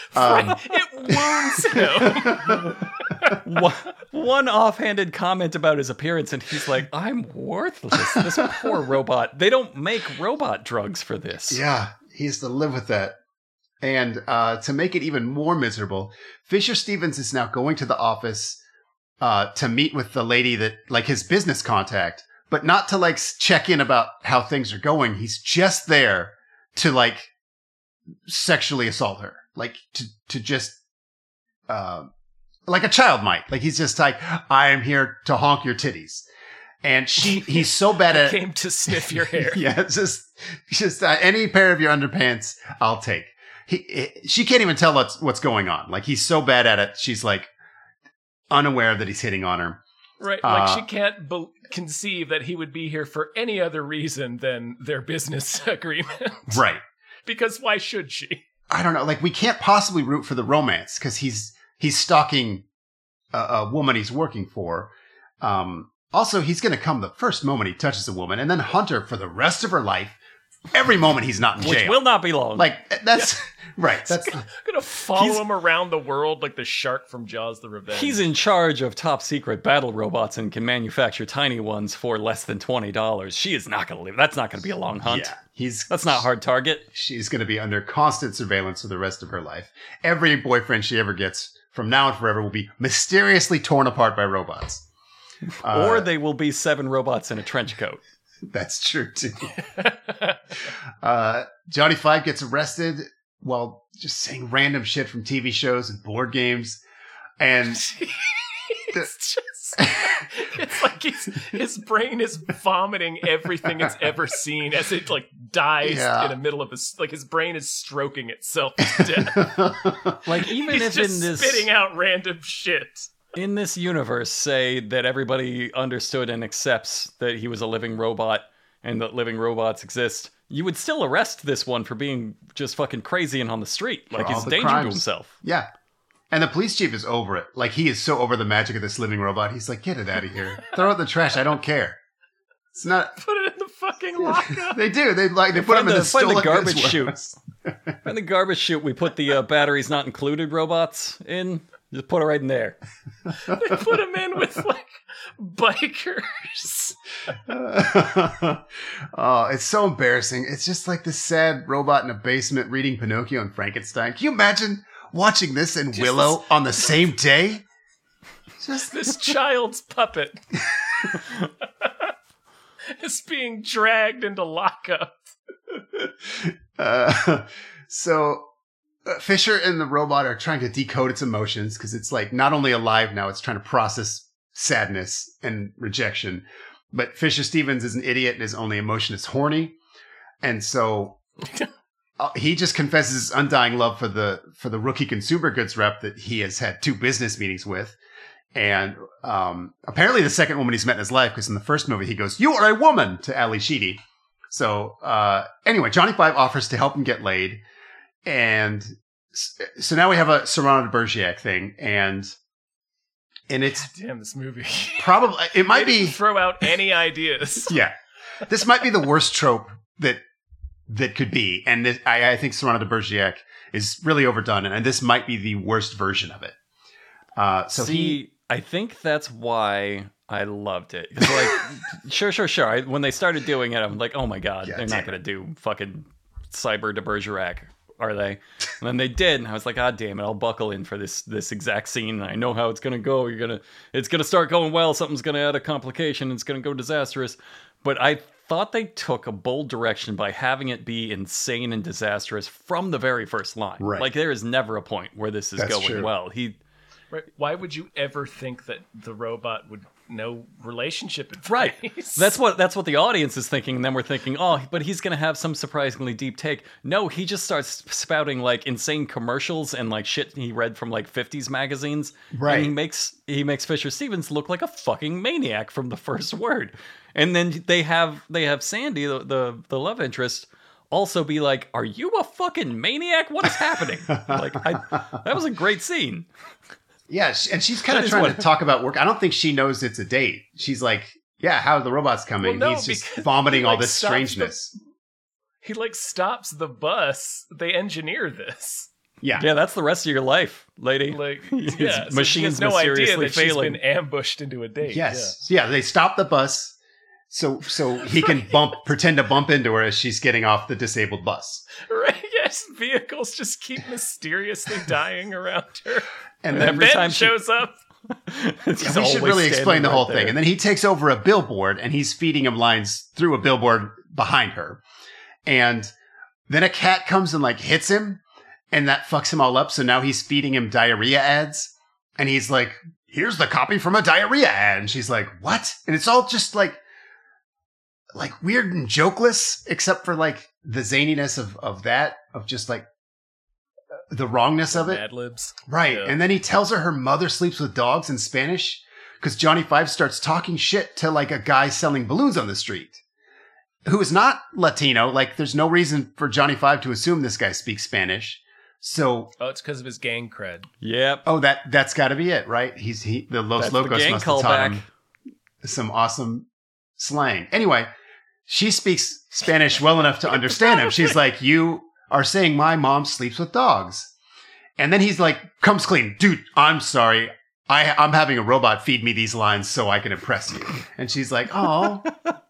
It wounds him. One offhanded comment about his appearance, and he's like, "I'm worthless. This poor robot. They don't make robot drugs for this." Yeah, he has to live with that. And to make it even more miserable, Fisher Stevens is now going to the office to meet with the lady that, like, his business contact, but not to, like, check in about how things are going. He's just there to, like, sexually assault her. Like, to just, like a child might. Like, he's just like, "I am here to honk your titties." And he's so bad at Came to sniff your hair. Yeah, just any pair of your underpants, I'll take. She can't even tell what's going on. Like, he's so bad at it. She's like unaware that he's hitting on her. Right. Like, she can't conceive that he would be here for any other reason than their business agreement. Right. Because why should she? I don't know. Like, we can't possibly root for the romance because he's stalking a woman he's working for. Also, he's going to come the first moment he touches a woman and then hunt her for the rest of her life. Every moment he's not in jail. Which will not be long. Like, that's right. That's Gonna follow him around the world like the shark from Jaws the Revenge. He's in charge of top secret battle robots and can manufacture tiny ones for less than $20. She is not going to live. That's not going to be a long hunt. Yeah, That's not a hard target. She's going to be under constant surveillance for the rest of her life. Every boyfriend she ever gets from now and forever will be mysteriously torn apart by robots. Or they will be 7 robots in a trench coat. That's true, too. Johnny Five gets arrested while just saying random shit from TV shows and board games. And it's like his brain is vomiting everything it's ever seen as it like dies in the middle of his brain is stroking itself to death. Like, even He's if just in this spitting out random shit. In this universe, say that everybody understood and accepts that he was a living robot and that living robots exist, you would still arrest this one for being just fucking crazy and on the street. Like, he's a danger to himself. Yeah. And the police chief is over it. Like, he is so over the magic of this living robot. He's like, "Get it out of here. Throw it in the trash. I don't care." It's not. Put it in the fucking lockup. They do. They put him in the find the stolen garbage goods chute. warehouse. In the garbage chute, we put the batteries not included robots in. Just put it right in there. They put him in with like bikers. Oh, it's so embarrassing. It's just like this sad robot in a basement reading Pinocchio and Frankenstein. Can you imagine watching this and Willow on the same day? Just this child's puppet is being dragged into lockup. So Fisher and the robot are trying to decode its emotions because it's like not only alive now, it's trying to process sadness and rejection. But Fisher Stevens is an idiot and his only emotion is horny. And so he just confesses his undying love for the rookie consumer goods rep that he has had 2 business meetings with. And apparently the second woman he's met in his life, because in the first movie he goes, "You are a woman," to Ali Sheedy. So anyway, Johnny Five offers to help him get laid. And so now we have a Cyrano de Bergerac thing, and it's God damn this movie. Probably it might They be didn't throw out any ideas. Yeah, this might be the worst trope that could be, and I think Cyrano de Bergerac is really overdone, and this might be the worst version of it. I think that's why I loved it. 'Cause like, sure. When they started doing it, I'm like, oh my god, they're not going to do fucking Cyber de Bergerac, are they? And then they did, and I was like, God damn it, I'll buckle in for this exact scene, and I know how it's going to go. It's going to start going well, something's going to add a complication, it's going to go disastrous. But I thought they took a bold direction by having it be insane and disastrous from the very first line. Right. Like, there is never a point where this is going true. well. Right. Why would you ever think that the robot would know relationship advice? Right. That's what the audience is thinking, and then we're thinking, oh, but he's gonna have some surprisingly deep take. No, he just starts spouting like insane commercials and like shit he read from like 50s magazines. Right. And he makes Fisher Stevens look like a fucking maniac from the first word. And then they have Sandy, the love interest, also be like, "Are you a fucking maniac? What is happening?" That was a great scene. Yeah, and she's kind That of is trying what- to talk about work. I don't think she knows it's a date. She's like, yeah, how are the robots coming? Well, no, He's just because vomiting he, all like, this stops the- strangeness. He like stops the bus. They engineer this. Yeah. Yeah, that's the rest of your life, lady. Like, His yeah, so she machine's has no idea mysteriously that she's failing. been ambushed into a date. Yes. Yeah, they stop the bus so he can pretend to bump into her as she's getting off the disabled bus. Yeah. Right. Yes. Vehicles just keep mysteriously dying around her. And And then every Ben time she- shows up. It's yeah, we should always really explain standing the whole right thing. there. And then he takes over a billboard and he's feeding him lines through a billboard behind her. And then a cat comes and like hits him and that fucks him all up. So now he's feeding him diarrhea ads. And he's like, here's the copy from a diarrhea ad. And she's like, what? And it's all just like weird and jokeless, except for like the zaniness of that, of just like the wrongness of it. Mad Libs. Right. Yeah. And then he tells her mother sleeps with dogs in Spanish because Johnny Five starts talking shit to like a guy selling balloons on the street who is not Latino. Like there's no reason for Johnny Five to assume this guy speaks Spanish. So, Oh, it's because of his gang cred. Yep. oh, that's got to be it, right? The Los That's the Locos gang must have taught callback. him some awesome slang. Anyway, she speaks Spanish well enough to understand him. She's like, you are saying my mom sleeps with dogs. And then he's like, comes clean. Dude, I'm sorry. I'm having a robot feed me these lines so I can impress you. And she's like, oh.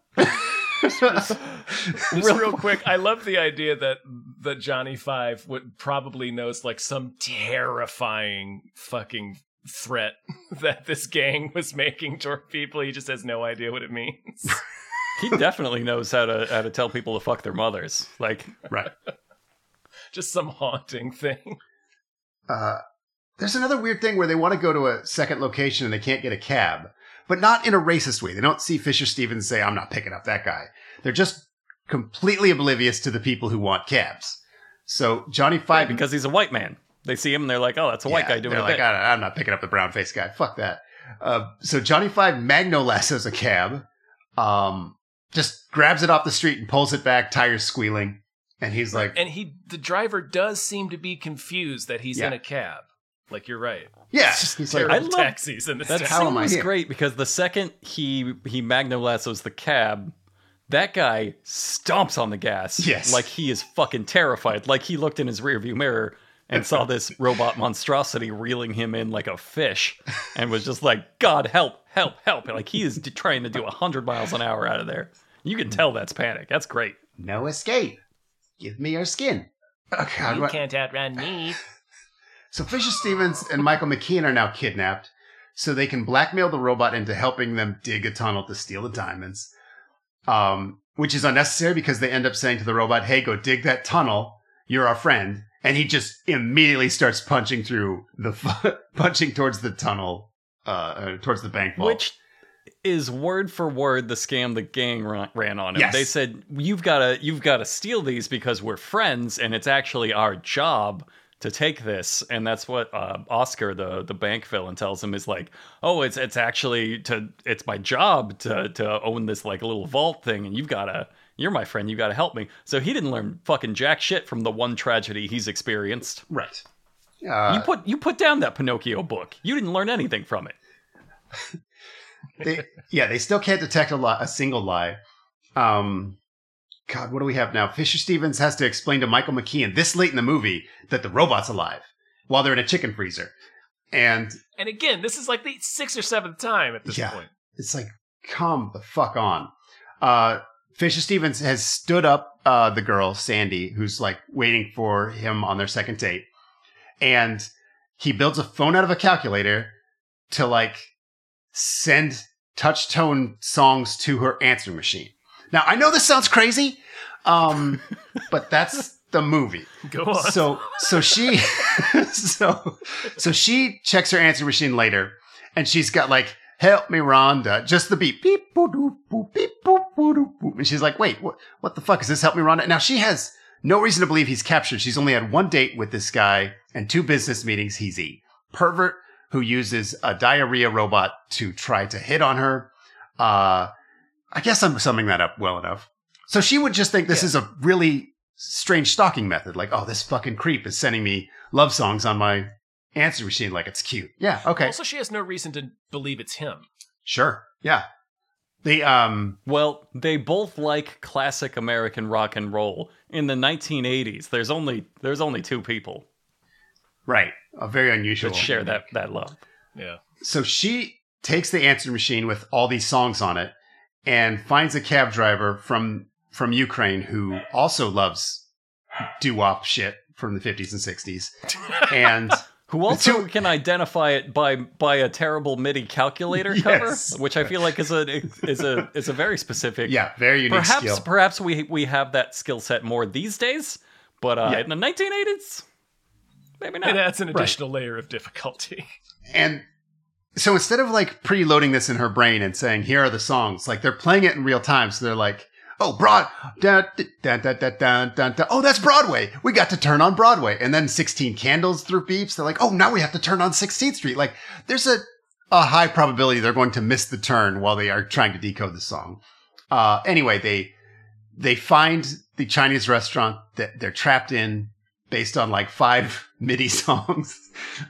Just real quick, I love the idea that Johnny Five would probably knows like some terrifying fucking threat that this gang was making toward people. He just has no idea what it means. He definitely knows how to tell people to fuck their mothers. Like, Right. Just some haunting thing. There's another weird thing where they want to go to a second location and they can't get a cab, but not in a racist way. They don't see Fisher Stevens say, I'm not picking up that guy. They're just completely oblivious to the people who want cabs. So Johnny Five, because he's a white man. They see him and they're like, oh, that's a white guy doing they're a like, bit. I'm not picking up the brown faced guy. Fuck that. So Johnny Five Magno lassos a cab, just grabs it off the street and pulls it back, tires squealing. And he's like, And the driver does seem to be confused that he's Yeah. in a cab. Like, you're right. yeah, It's just he's like, terrible I love- taxis in this That town. how am I scene was here? great because the second he Magno lassos the cab, that guy stomps on the gas. Yes. Like he is fucking terrified. Like he looked in his rearview mirror and saw this robot monstrosity reeling him in like a fish and was just like, God, help, help, help. And like he is trying to do 100 miles an hour out of there. You can tell that's panic. That's great. no escape. Give me your skin. Oh, God, what- can't outrun me. So Fisher Stevens and Michael McKean are now kidnapped so they can blackmail the robot into helping them dig a tunnel to steal the diamonds, which is unnecessary because they end up saying to the robot, hey, go dig that tunnel. You're our friend. And he just immediately starts punching through punching towards the tunnel, towards the bank vault. Which is word for word the scam the gang ran on him. Yes. They said, you've got to steal these because we're friends and it's actually our job to take this. And that's what Oscar, the bank villain, tells him is like, oh, it's actually it's my job to own this like little vault thing. And you're my friend. You got to help me. So he didn't learn fucking jack shit from the one tragedy he's experienced. Right. You put down that Pinocchio book. You didn't learn anything from it. They still can't detect a single lie. God, what do we have now? Fisher Stevens has to explain to Michael McKean this late in the movie that the robot's alive while they're in a chicken freezer. And And again, this is like the 6th or 7th time at this Yeah. point. it's like, come the fuck on. Fisher Stevens has stood up the girl, Sandy, who's like waiting for him on their second date. And he builds a phone out of a calculator to like send touch tone songs to her answering machine. Now, I know this sounds crazy, but that's the movie. Go on. So she she checks her answering machine later, and she's got like, help me, Rhonda. Just the beep. Beep, boop, boop, boop, beep, boop, boop, boop, boop. And she's like, wait, what the fuck is this? Help me, Rhonda. Now she has no reason to believe he's captured. She's only had one date with this guy and 2 business meetings. He's a pervert who uses a diarrhea robot to try to hit on her. I guess I'm summing that up well enough. So she would just think this is a really strange stalking method. Like, oh, this fucking creep is sending me love songs on my answer machine. Like, it's cute. Yeah, okay. Also, she has no reason to believe it's him. Sure. Yeah. The Well, they both like classic American rock and roll. In the 1980s, there's only two people right. A very unusual. that share that love. Yeah. So she takes the answer machine with all these songs on it and finds a cab driver from Ukraine who also loves doo-wop shit from the 50s and 60s. And Who also can identify it by a terrible MIDI calculator cover, Yes. which I feel like is a very specific. yeah, very unique skill. Perhaps we have that skill set more these days, but in the 1980s, maybe not. It adds an additional layer of difficulty. And so instead of like preloading this in her brain and saying, here are the songs, like they're playing it in real time. So they're like, oh, oh, that's Broadway. We got to turn on Broadway. And then 16 Candles through beeps. They're like, oh, now we have to turn on 16th Street. Like there's a high probability they're going to miss the turn while they are trying to decode the song. Anyway, they find the Chinese restaurant that they're trapped in based on like 5 MIDI songs.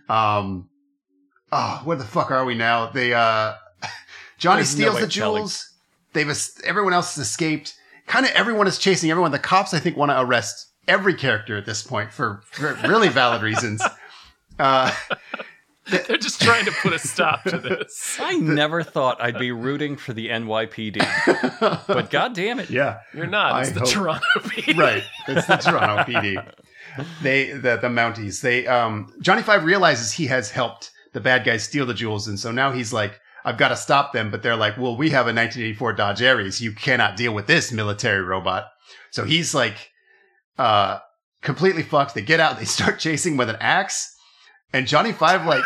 Where the fuck are we now? Johnny There's steals no the way telling. jewels. Everyone else has escaped. Kind of everyone is chasing everyone. The cops, I think, want to arrest every character at this point for really valid reasons. They're just trying to put a stop to this. I never thought I'd be rooting for the NYPD, but god damn it, Yeah, You're not. It's I the hope- Toronto PD. right. It's the Toronto PD. The Mounties. Johnny Five realizes he has helped the bad guys steal the jewels, and so now he's like, I've got to stop them. But they're like, well, we have a 1984 Dodge Aries. You cannot deal with this military robot. So he's like, completely fucked. They get out. They start chasing with an axe, and Johnny Five like.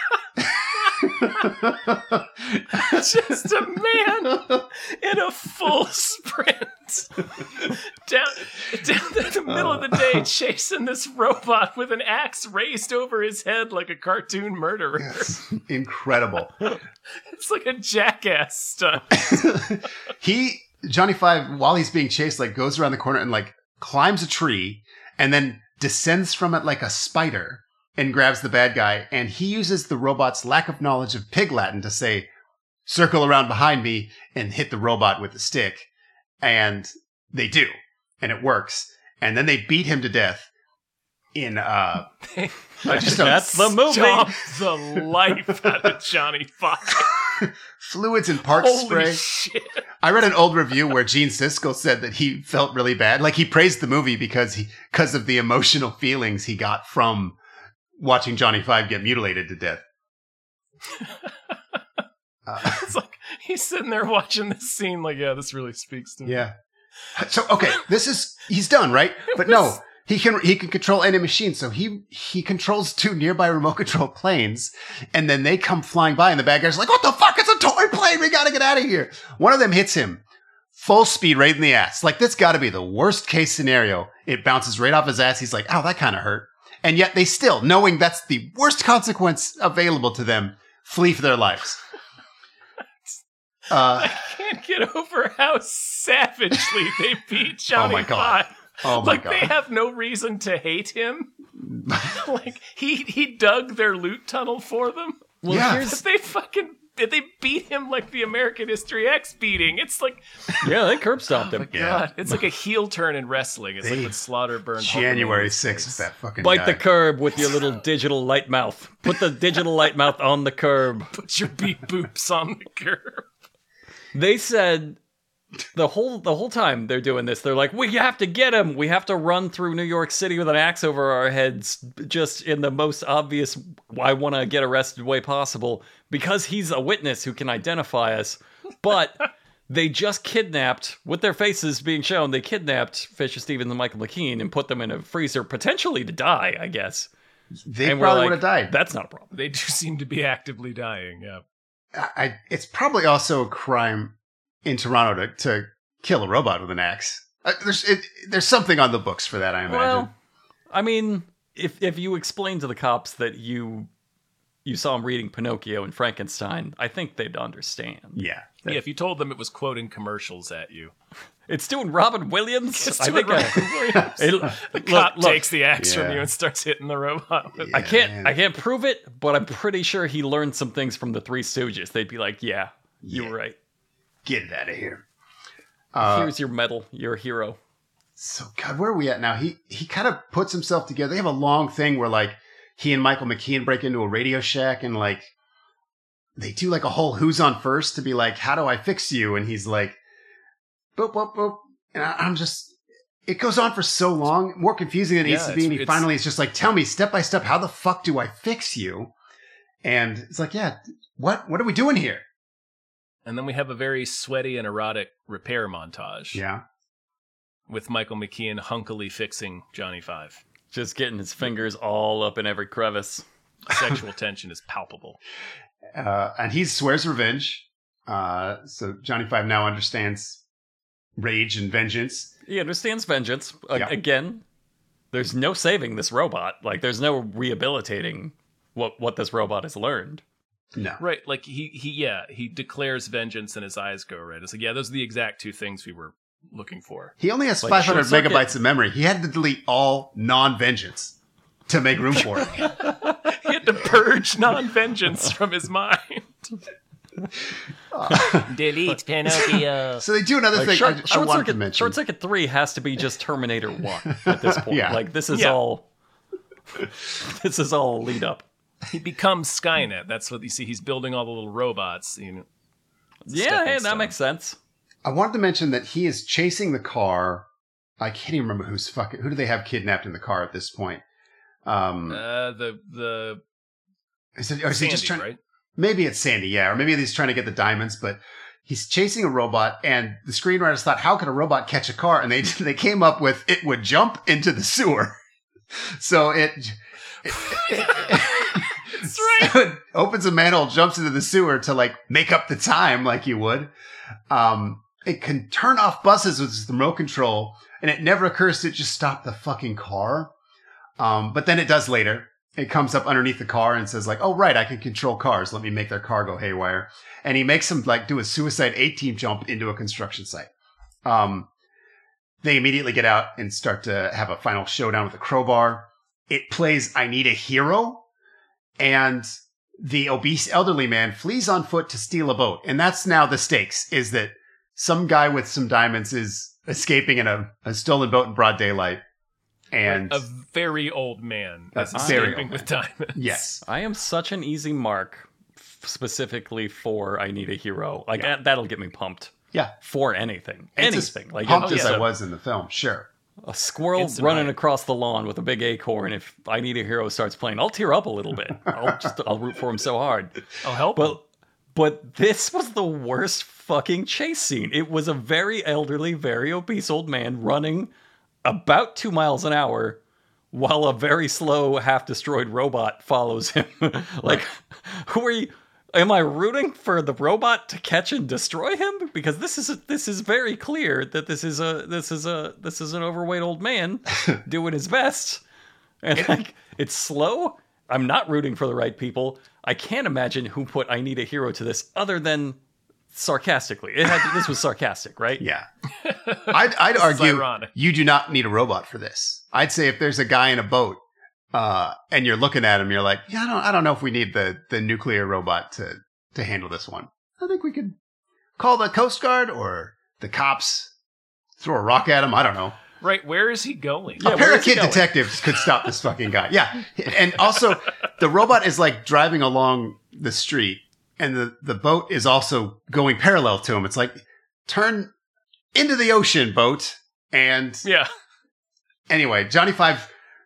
Just a man in a full sprint down the middle of the day chasing this robot with an axe raised over his head like a cartoon murderer. Yes, incredible. It's like a jackass stunt. Johnny Five, while he's being chased, like goes around the corner and like climbs a tree and then descends from it like a spider and grabs the bad guy. And he uses the robot's lack of knowledge of Pig Latin to say, circle around behind me and hit the robot with the stick. And they do. And it works. And then they beat him to death in, just that's the movie. Stomp the life out of Johnny Five. fluids and park Holy spray. shit. I read an old review where Gene Siskel said that he felt really bad. Like he praised the movie because of the emotional feelings he got from watching Johnny Five get mutilated to death. It's like he's sitting there watching this scene like, yeah, this really speaks to me. Yeah. So okay, he's done, right? But no, he can control any machine. So he controls 2 nearby remote control planes, and then they come flying by, and the bad guys are like, "What the fuck? It's a toy plane. We gotta get out of here." One of them hits him full speed right in the ass. Like this got to be the worst case scenario. It bounces right off his ass. He's like, "Ow, that kind of hurt." And yet they still, knowing that's the worst consequence available to them, flee for their lives. I can't get over how savagely they beat Johnny my God. Five. Oh my Like God. they have no reason to hate him. Like he dug their loot tunnel for them. Well, Yeah. here's They beat him like the American History X beating. It's like, yeah, they curb stomped him. God, it's like a heel turn in wrestling. It's like when Slaughter burned January Hulkamania's 6th, face. that fucking Bite guy. the curb with your little digital light mouth. Put the digital light mouth on the curb. Put your beep boops on the curb. They said the whole time they're doing this, they're like, we have to get him. We have to run through New York City with an axe over our heads, just in the most obvious, I want to get arrested way possible, because he's a witness who can identify us. But they just kidnapped, with their faces being shown, they kidnapped Fisher Stevens and Michael McKean and put them in a freezer, potentially to die, I guess. They And we're probably like, would have died. That's not a problem. They do seem to be actively dying. Yeah. It's probably also a crime in Toronto to kill a robot with an axe. There's something on the books for that, I imagine. Well, I mean, if you explain to the cops that you saw him reading Pinocchio and Frankenstein, I think they'd understand. yeah. Yeah, if you told them it was quoting commercials at you. It's doing Robin Williams. It's I doing think Robin Williams. The cop takes the axe from Yeah. you and starts hitting the robot. With I can't prove it, but I'm pretty sure he learned some things from the Three Stooges. They'd be like, "Yeah, you were right. Get it out of here. Here's your medal. You're a hero." So, God, where are we at now? He kind of puts himself together. They have a long thing where, like, he and Michael McKean break into a Radio Shack and, like, they do, like, a whole who's on first to be like, how do I fix you? And he's like, boop, boop, boop. And I'm just, it goes on for so long, more confusing than it needs to be. And he finally is just like, tell me step by step, how the fuck do I fix you? And it's like, yeah, what are we doing here? And then we have a very sweaty and erotic repair montage. Yeah. With Michael McKean hunkily fixing Johnny Five. Just getting his fingers all up in every crevice. Sexual tension is palpable. And he swears revenge. So Johnny Five now understands rage and vengeance. He understands vengeance. Yeah. Again, there's no saving this robot. Like, there's no rehabilitating what this robot has learned. No. Right, like he declares vengeance and his eyes go red. It's like, yeah, those are the exact two things we were looking for. He only has Like 500 short-circuit. megabytes of memory. He had to delete all non-vengeance to make room for it. He had to purge non-vengeance from his mind. Delete Pinocchio. So they do another Like, thing I wanted to mention. Short Circuit 3 has to be just Terminator 1 at this point. Yeah. Like, this is Yeah. all... This is all a lead up. He becomes Skynet. That's what you see. He's building all the little robots. You know. Yeah, Stepping hey, that stone. makes sense. I wanted to mention that he is chasing the car. I can't even remember who do they have kidnapped in the car at this point? The Is it Sandy, he just trying? right? Maybe it's Sandy, yeah, or maybe he's trying to get the diamonds. But he's chasing a robot, and the screenwriters thought, "How could a robot catch a car?" And they came up with it would jump into the sewer. So it That's right. so it opens a manhole, jumps into the sewer to like make up the time, like you would. It can turn off buses with its remote control, and it never occurs to just stop the fucking car. But then it does later. It comes up underneath the car and says like, "Oh right, I can control cars. Let me make their car go haywire." And he makes them like do a suicide A-team jump into a construction site. They immediately get out and start to have a final showdown with a crowbar. It plays "I Need a Hero," and the obese elderly man flees on foot to steal a boat. And that's now the stakes, is that some guy with some diamonds is escaping in a stolen boat in broad daylight. And A very old man That's is very escaping old with diamonds. yes, I am such an easy mark specifically for I Need a Hero. Like, that'll get me pumped yeah. for anything. It's Anything. as Like, pumped it's as I a- was in the film, sure. A squirrel Instant running riot. across the lawn with a big acorn. If I Need a Hero starts playing, I'll tear up a little bit. I'll root for him so hard. I'll help. But this was the worst fucking chase scene. It was a very elderly, very obese old man running about 2 miles an hour while a very slow, half-destroyed robot follows him. Like, who are you? Am I rooting for the robot to catch and destroy him? Because this is very clear that this is an overweight old man doing his best, and like it's slow. I'm not rooting for the right people. I can't imagine who put "I Need a Hero" to this other than sarcastically. This was sarcastic, right? Yeah. I'd argue ironic. you do not need a robot for this. I'd say if there's a guy in a boat and you're looking at him, you're like, yeah, I don't know if we need the nuclear robot to handle this one. I think we could call the Coast Guard or the cops, throw a rock at him. I don't know. Right, where is he going? Yeah, A pair where of is he kid going? detectives could stop this fucking guy. Yeah. And also, the robot is like driving along the street, and the boat is also going parallel to him. It's like, turn into the ocean, boat. And Yeah. anyway, Johnny Five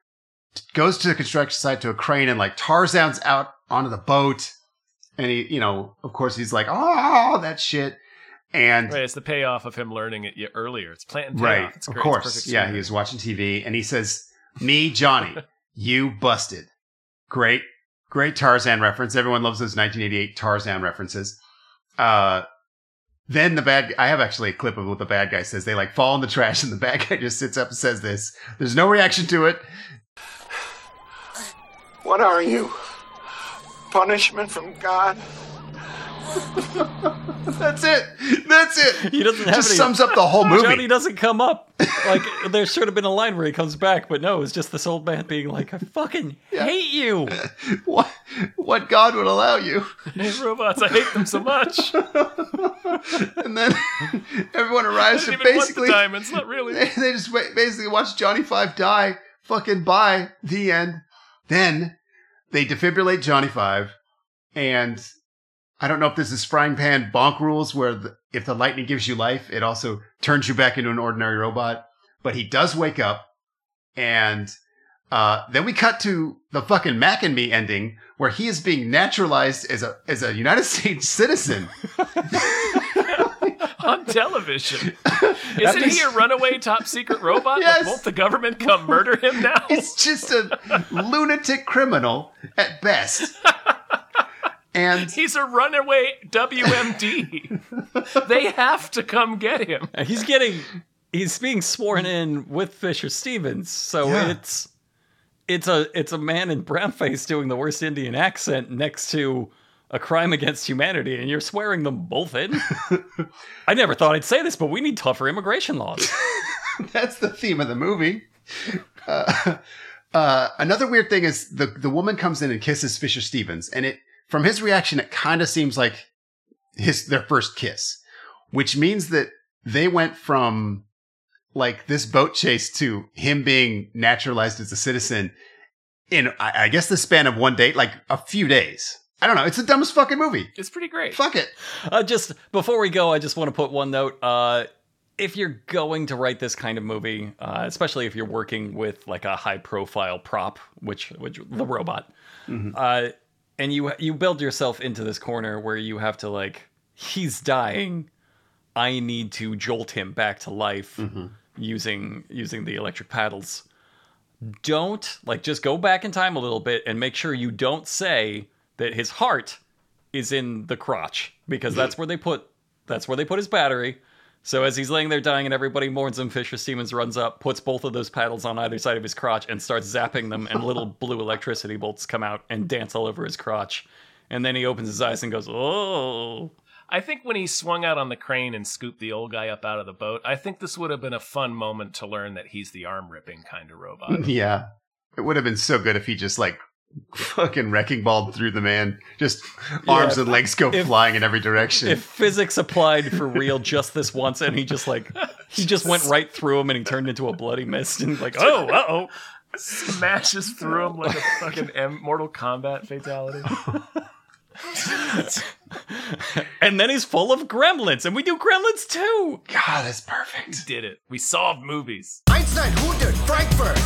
goes to the construction site to a crane and like Tarzan's out onto the boat. And he, of course, he's like, oh, that shit. And Right, it's the payoff of him learning it earlier. It's plant and right, payoff. It's of great. It's course. perfect Yeah, scenery. he was watching TV and he says, "Me, Johnny, you busted." Great Tarzan reference. Everyone loves those 1988 Tarzan references. Then I have actually a clip of what the bad guy says. They like fall in the trash and the bad guy just sits up and says this. There's no reaction to it. What are you? Punishment from God? That's it. That's it. He doesn't have Just any- sums up the whole movie. Johnny doesn't come up. Like, there should have been a line where he comes back, but no, it's just this old man being like, I fucking hate you. What God would allow you? Hey, robots, I hate them so much. And then everyone arrives I to didn't even basically want the diamonds, not really. they just basically watch Johnny Five die. Fucking bye. The end. Then they defibrillate Johnny Five, and I don't know if this is frying pan bonk rules where if the lightning gives you life, it also turns you back into an ordinary robot. But he does wake up, and then we cut to the fucking Mac and Me ending where he is being naturalized as a United States citizen. On television. Isn't he a runaway top secret robot? Yes. Like, won't the government come murder him now? It's just a lunatic criminal at best. And He's a runaway WMD. They have to come get him. And he's being sworn in with Fisher Stevens, so Yeah. it's a man in brownface doing the worst Indian accent next to a crime against humanity, and you're swearing them both in? I never thought I'd say this, but we need tougher immigration laws. that's the theme of the movie. Another weird thing is the woman comes in and kisses Fisher Stevens, and from his reaction, it kind of seems like their first kiss, which means that they went from like this boat chase to him being naturalized as a citizen in, I guess, the span of one day, like a few days. I don't know. It's the dumbest fucking movie. It's pretty great. Fuck it. Just before we go, I just want to put one note. If you're going to write this kind of movie, especially if you're working with like a high-profile prop, which the robot, and you build yourself into this corner where you have to like, he's dying, I need to jolt him back to life using the electric paddles. Don't just go back in time a little bit and make sure you don't say that his heart is in the crotch, because that's where they put his battery. So as he's laying there dying and everybody mourns him, Fisher Stevens runs up, puts both of those paddles on either side of his crotch, and starts zapping them, and little blue electricity bolts come out and dance all over his crotch. And then he opens his eyes and goes, oh. I think when he swung out on the crane and scooped the old guy up out of the boat, I think this would have been a fun moment to learn that he's the arm-ripping kind of robot. Yeah. It would have been so good if he just like fucking wrecking balled through the man. Just arms and legs go flying in every direction. If physics applied for real just this once, and he just went right through him and he turned into a bloody mist and like, oh, uh-oh. Smashes through him like a fucking Mortal Kombat fatality. And then he's full of gremlins, and we do gremlins too. God, that's perfect. Did it. We solved movies. Einstein, Hunter, Frankfurt.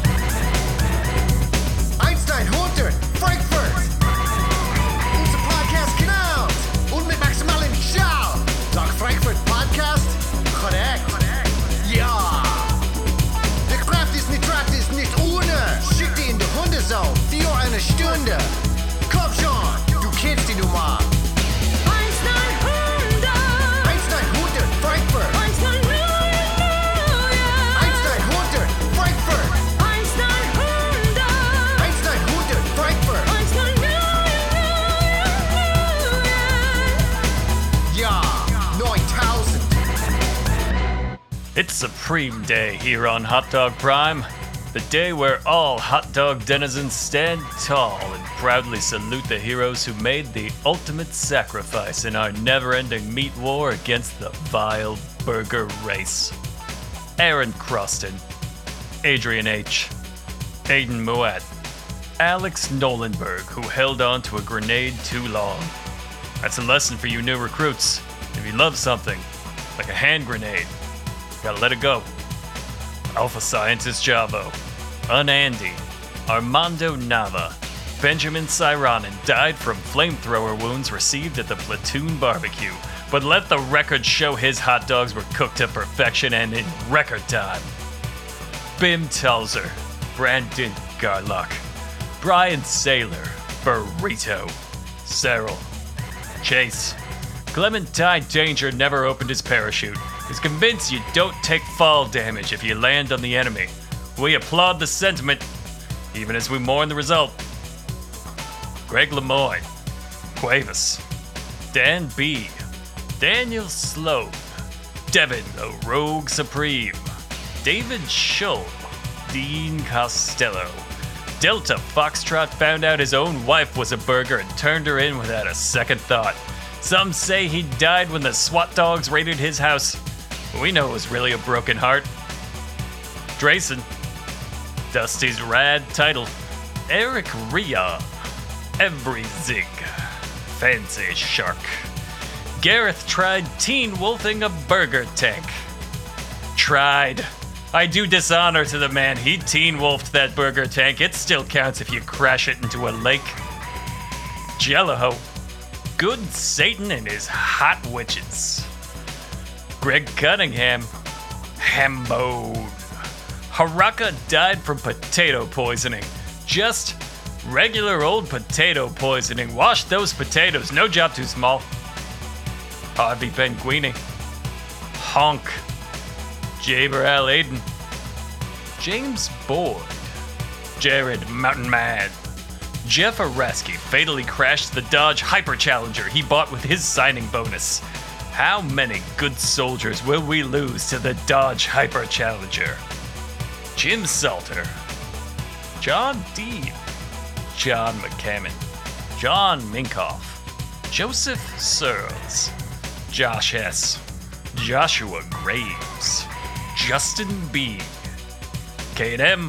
Einstein, Hunter, Frankfurt. Unser Podcast genau. Und mit maximalen Schau. Doc Frankfurt Podcast. Korrekt. Ja. Der Kraft ist nicht ohne. Schick die in die Hundezone. Für eine Stunde. Komm schon, du kennst die Nummer. Einstein, Hunter, Frankfurt. Einstein, Hunter, Frankfurt. Einstein, Hunter, Frankfurt. Ja, 9000. It's Supreme Day here on Hot Dog Prime, the day where all hot dog denizens stand tall and proudly salute the heroes who made the ultimate sacrifice in our never-ending meat war against the vile burger race. Aaron Croston, Adrian H., Aiden Mouat, Alex Nolenberg, who held on to a grenade too long. That's a lesson for you new recruits. If you love something, like a hand grenade, you gotta let it go. Alpha Scientist Javo, Unandy, Armando Nava, Benjamin Cyronen died from flamethrower wounds received at the platoon barbecue, but let the record show his hot dogs were cooked to perfection and in record time. Bim Telzer, Brandon Garlock, Brian Saylor, Burrito, Cyril, Chase, Clementine Danger never opened his parachute. Is convinced you don't take fall damage if you land on the enemy. We applaud the sentiment, even as we mourn the result. Greg Lemoyne, Cuevas, Dan B, Daniel Sloan, Devin the Rogue Supreme, David Schull, Dean Costello. Delta Foxtrot found out his own wife was a burger and turned her in without a second thought. Some say he died when the SWAT dogs raided his house. We know it was really a broken heart. Drayson, Dusty's rad title, Eric Ria, Every Zig, Fancy Shark. Gareth tried teen wolfing a burger tank. Tried. I do dishonor to the man. He teen wolfed that burger tank. It still counts if you crash it into a lake. Jello, Good Satan and his hot witches. Greg Cunningham, Hambone. Haraka died from potato poisoning. Just regular old potato poisoning. Wash those potatoes, no job too small. Harvey Benguini. Honk. Jaber Al Aiden. James Boyd. Jared Mountain Man. Jeff Araski fatally crashed the Dodge Hyper Challenger he bought with his signing bonus. How many good soldiers will we lose to the Dodge Hyper Challenger? Jim Salter. John Deeb. John McCammon. John Minkoff. Joseph Searles. Josh S. Joshua Graves. Justin B. K&M.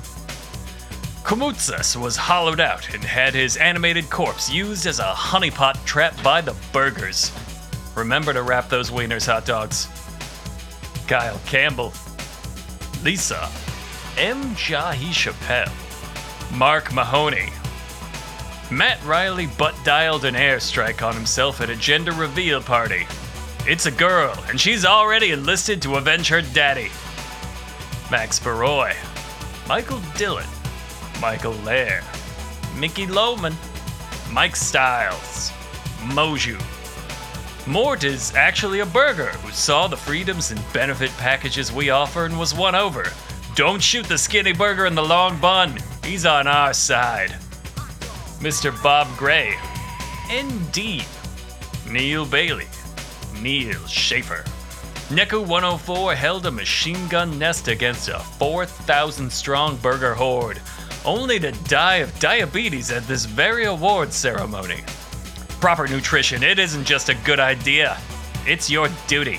Komutsas was hollowed out and had his animated corpse used as a honeypot trap by the burgers. Remember to wrap those wieners, hot dogs. Kyle Campbell. Lisa. M. Jahi Chappelle. Mark Mahoney. Matt Riley butt-dialed an airstrike on himself at a gender reveal party. It's a girl, and she's already enlisted to avenge her daddy. Max Baroy. Michael Dillon. Michael Lair. Mickey Lohman. Mike Stiles. Moju. Mort is actually a burger who saw the freedoms and benefit packages we offer and was won over. Don't shoot the skinny burger in the long bun. He's on our side. Mr. Bob Gray. ND. Neil Bailey. Neil Schaefer. Neku 104 held a machine gun nest against a 4,000 strong burger horde, only to die of diabetes at this very award ceremony. Proper nutrition, it isn't just a good idea, it's your duty.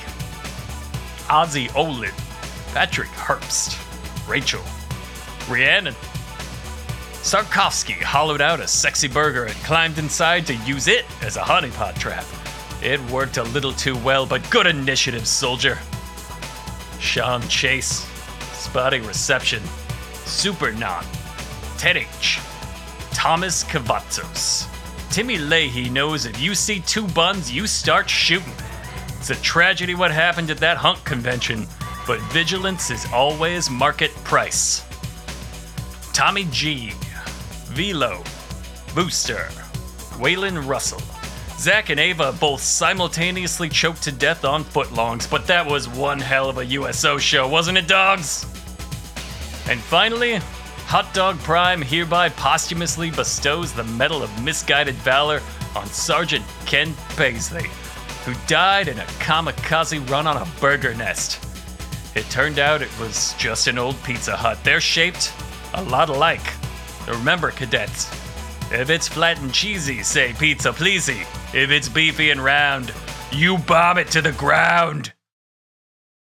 Ozzy Olin, Patrick Herbst, Rachel, Rhiannon. Sarkovsky hollowed out a sexy burger and climbed inside to use it as a honeypot trap. It worked a little too well, but good initiative, soldier. Sean Chase, Spotty Reception, Super Non, Ted H, Thomas Cavazzos. Timmy Leahy knows if you see two buns, you start shooting. It's a tragedy what happened at that hunk convention, but vigilance is always market price. Tommy G, Velo, Booster, Waylon Russell. Zach and Ava both simultaneously choked to death on footlongs, but that was one hell of a USO show, wasn't it, dogs? And finally, Hot Dog Prime hereby posthumously bestows the Medal of Misguided Valor on Sergeant Ken Paisley, who died in a kamikaze run on a burger nest. It turned out it was just an old Pizza Hut. They're shaped a lot alike. Remember, cadets, if it's flat and cheesy, say pizza pleasey. If it's beefy and round, you bomb it to the ground.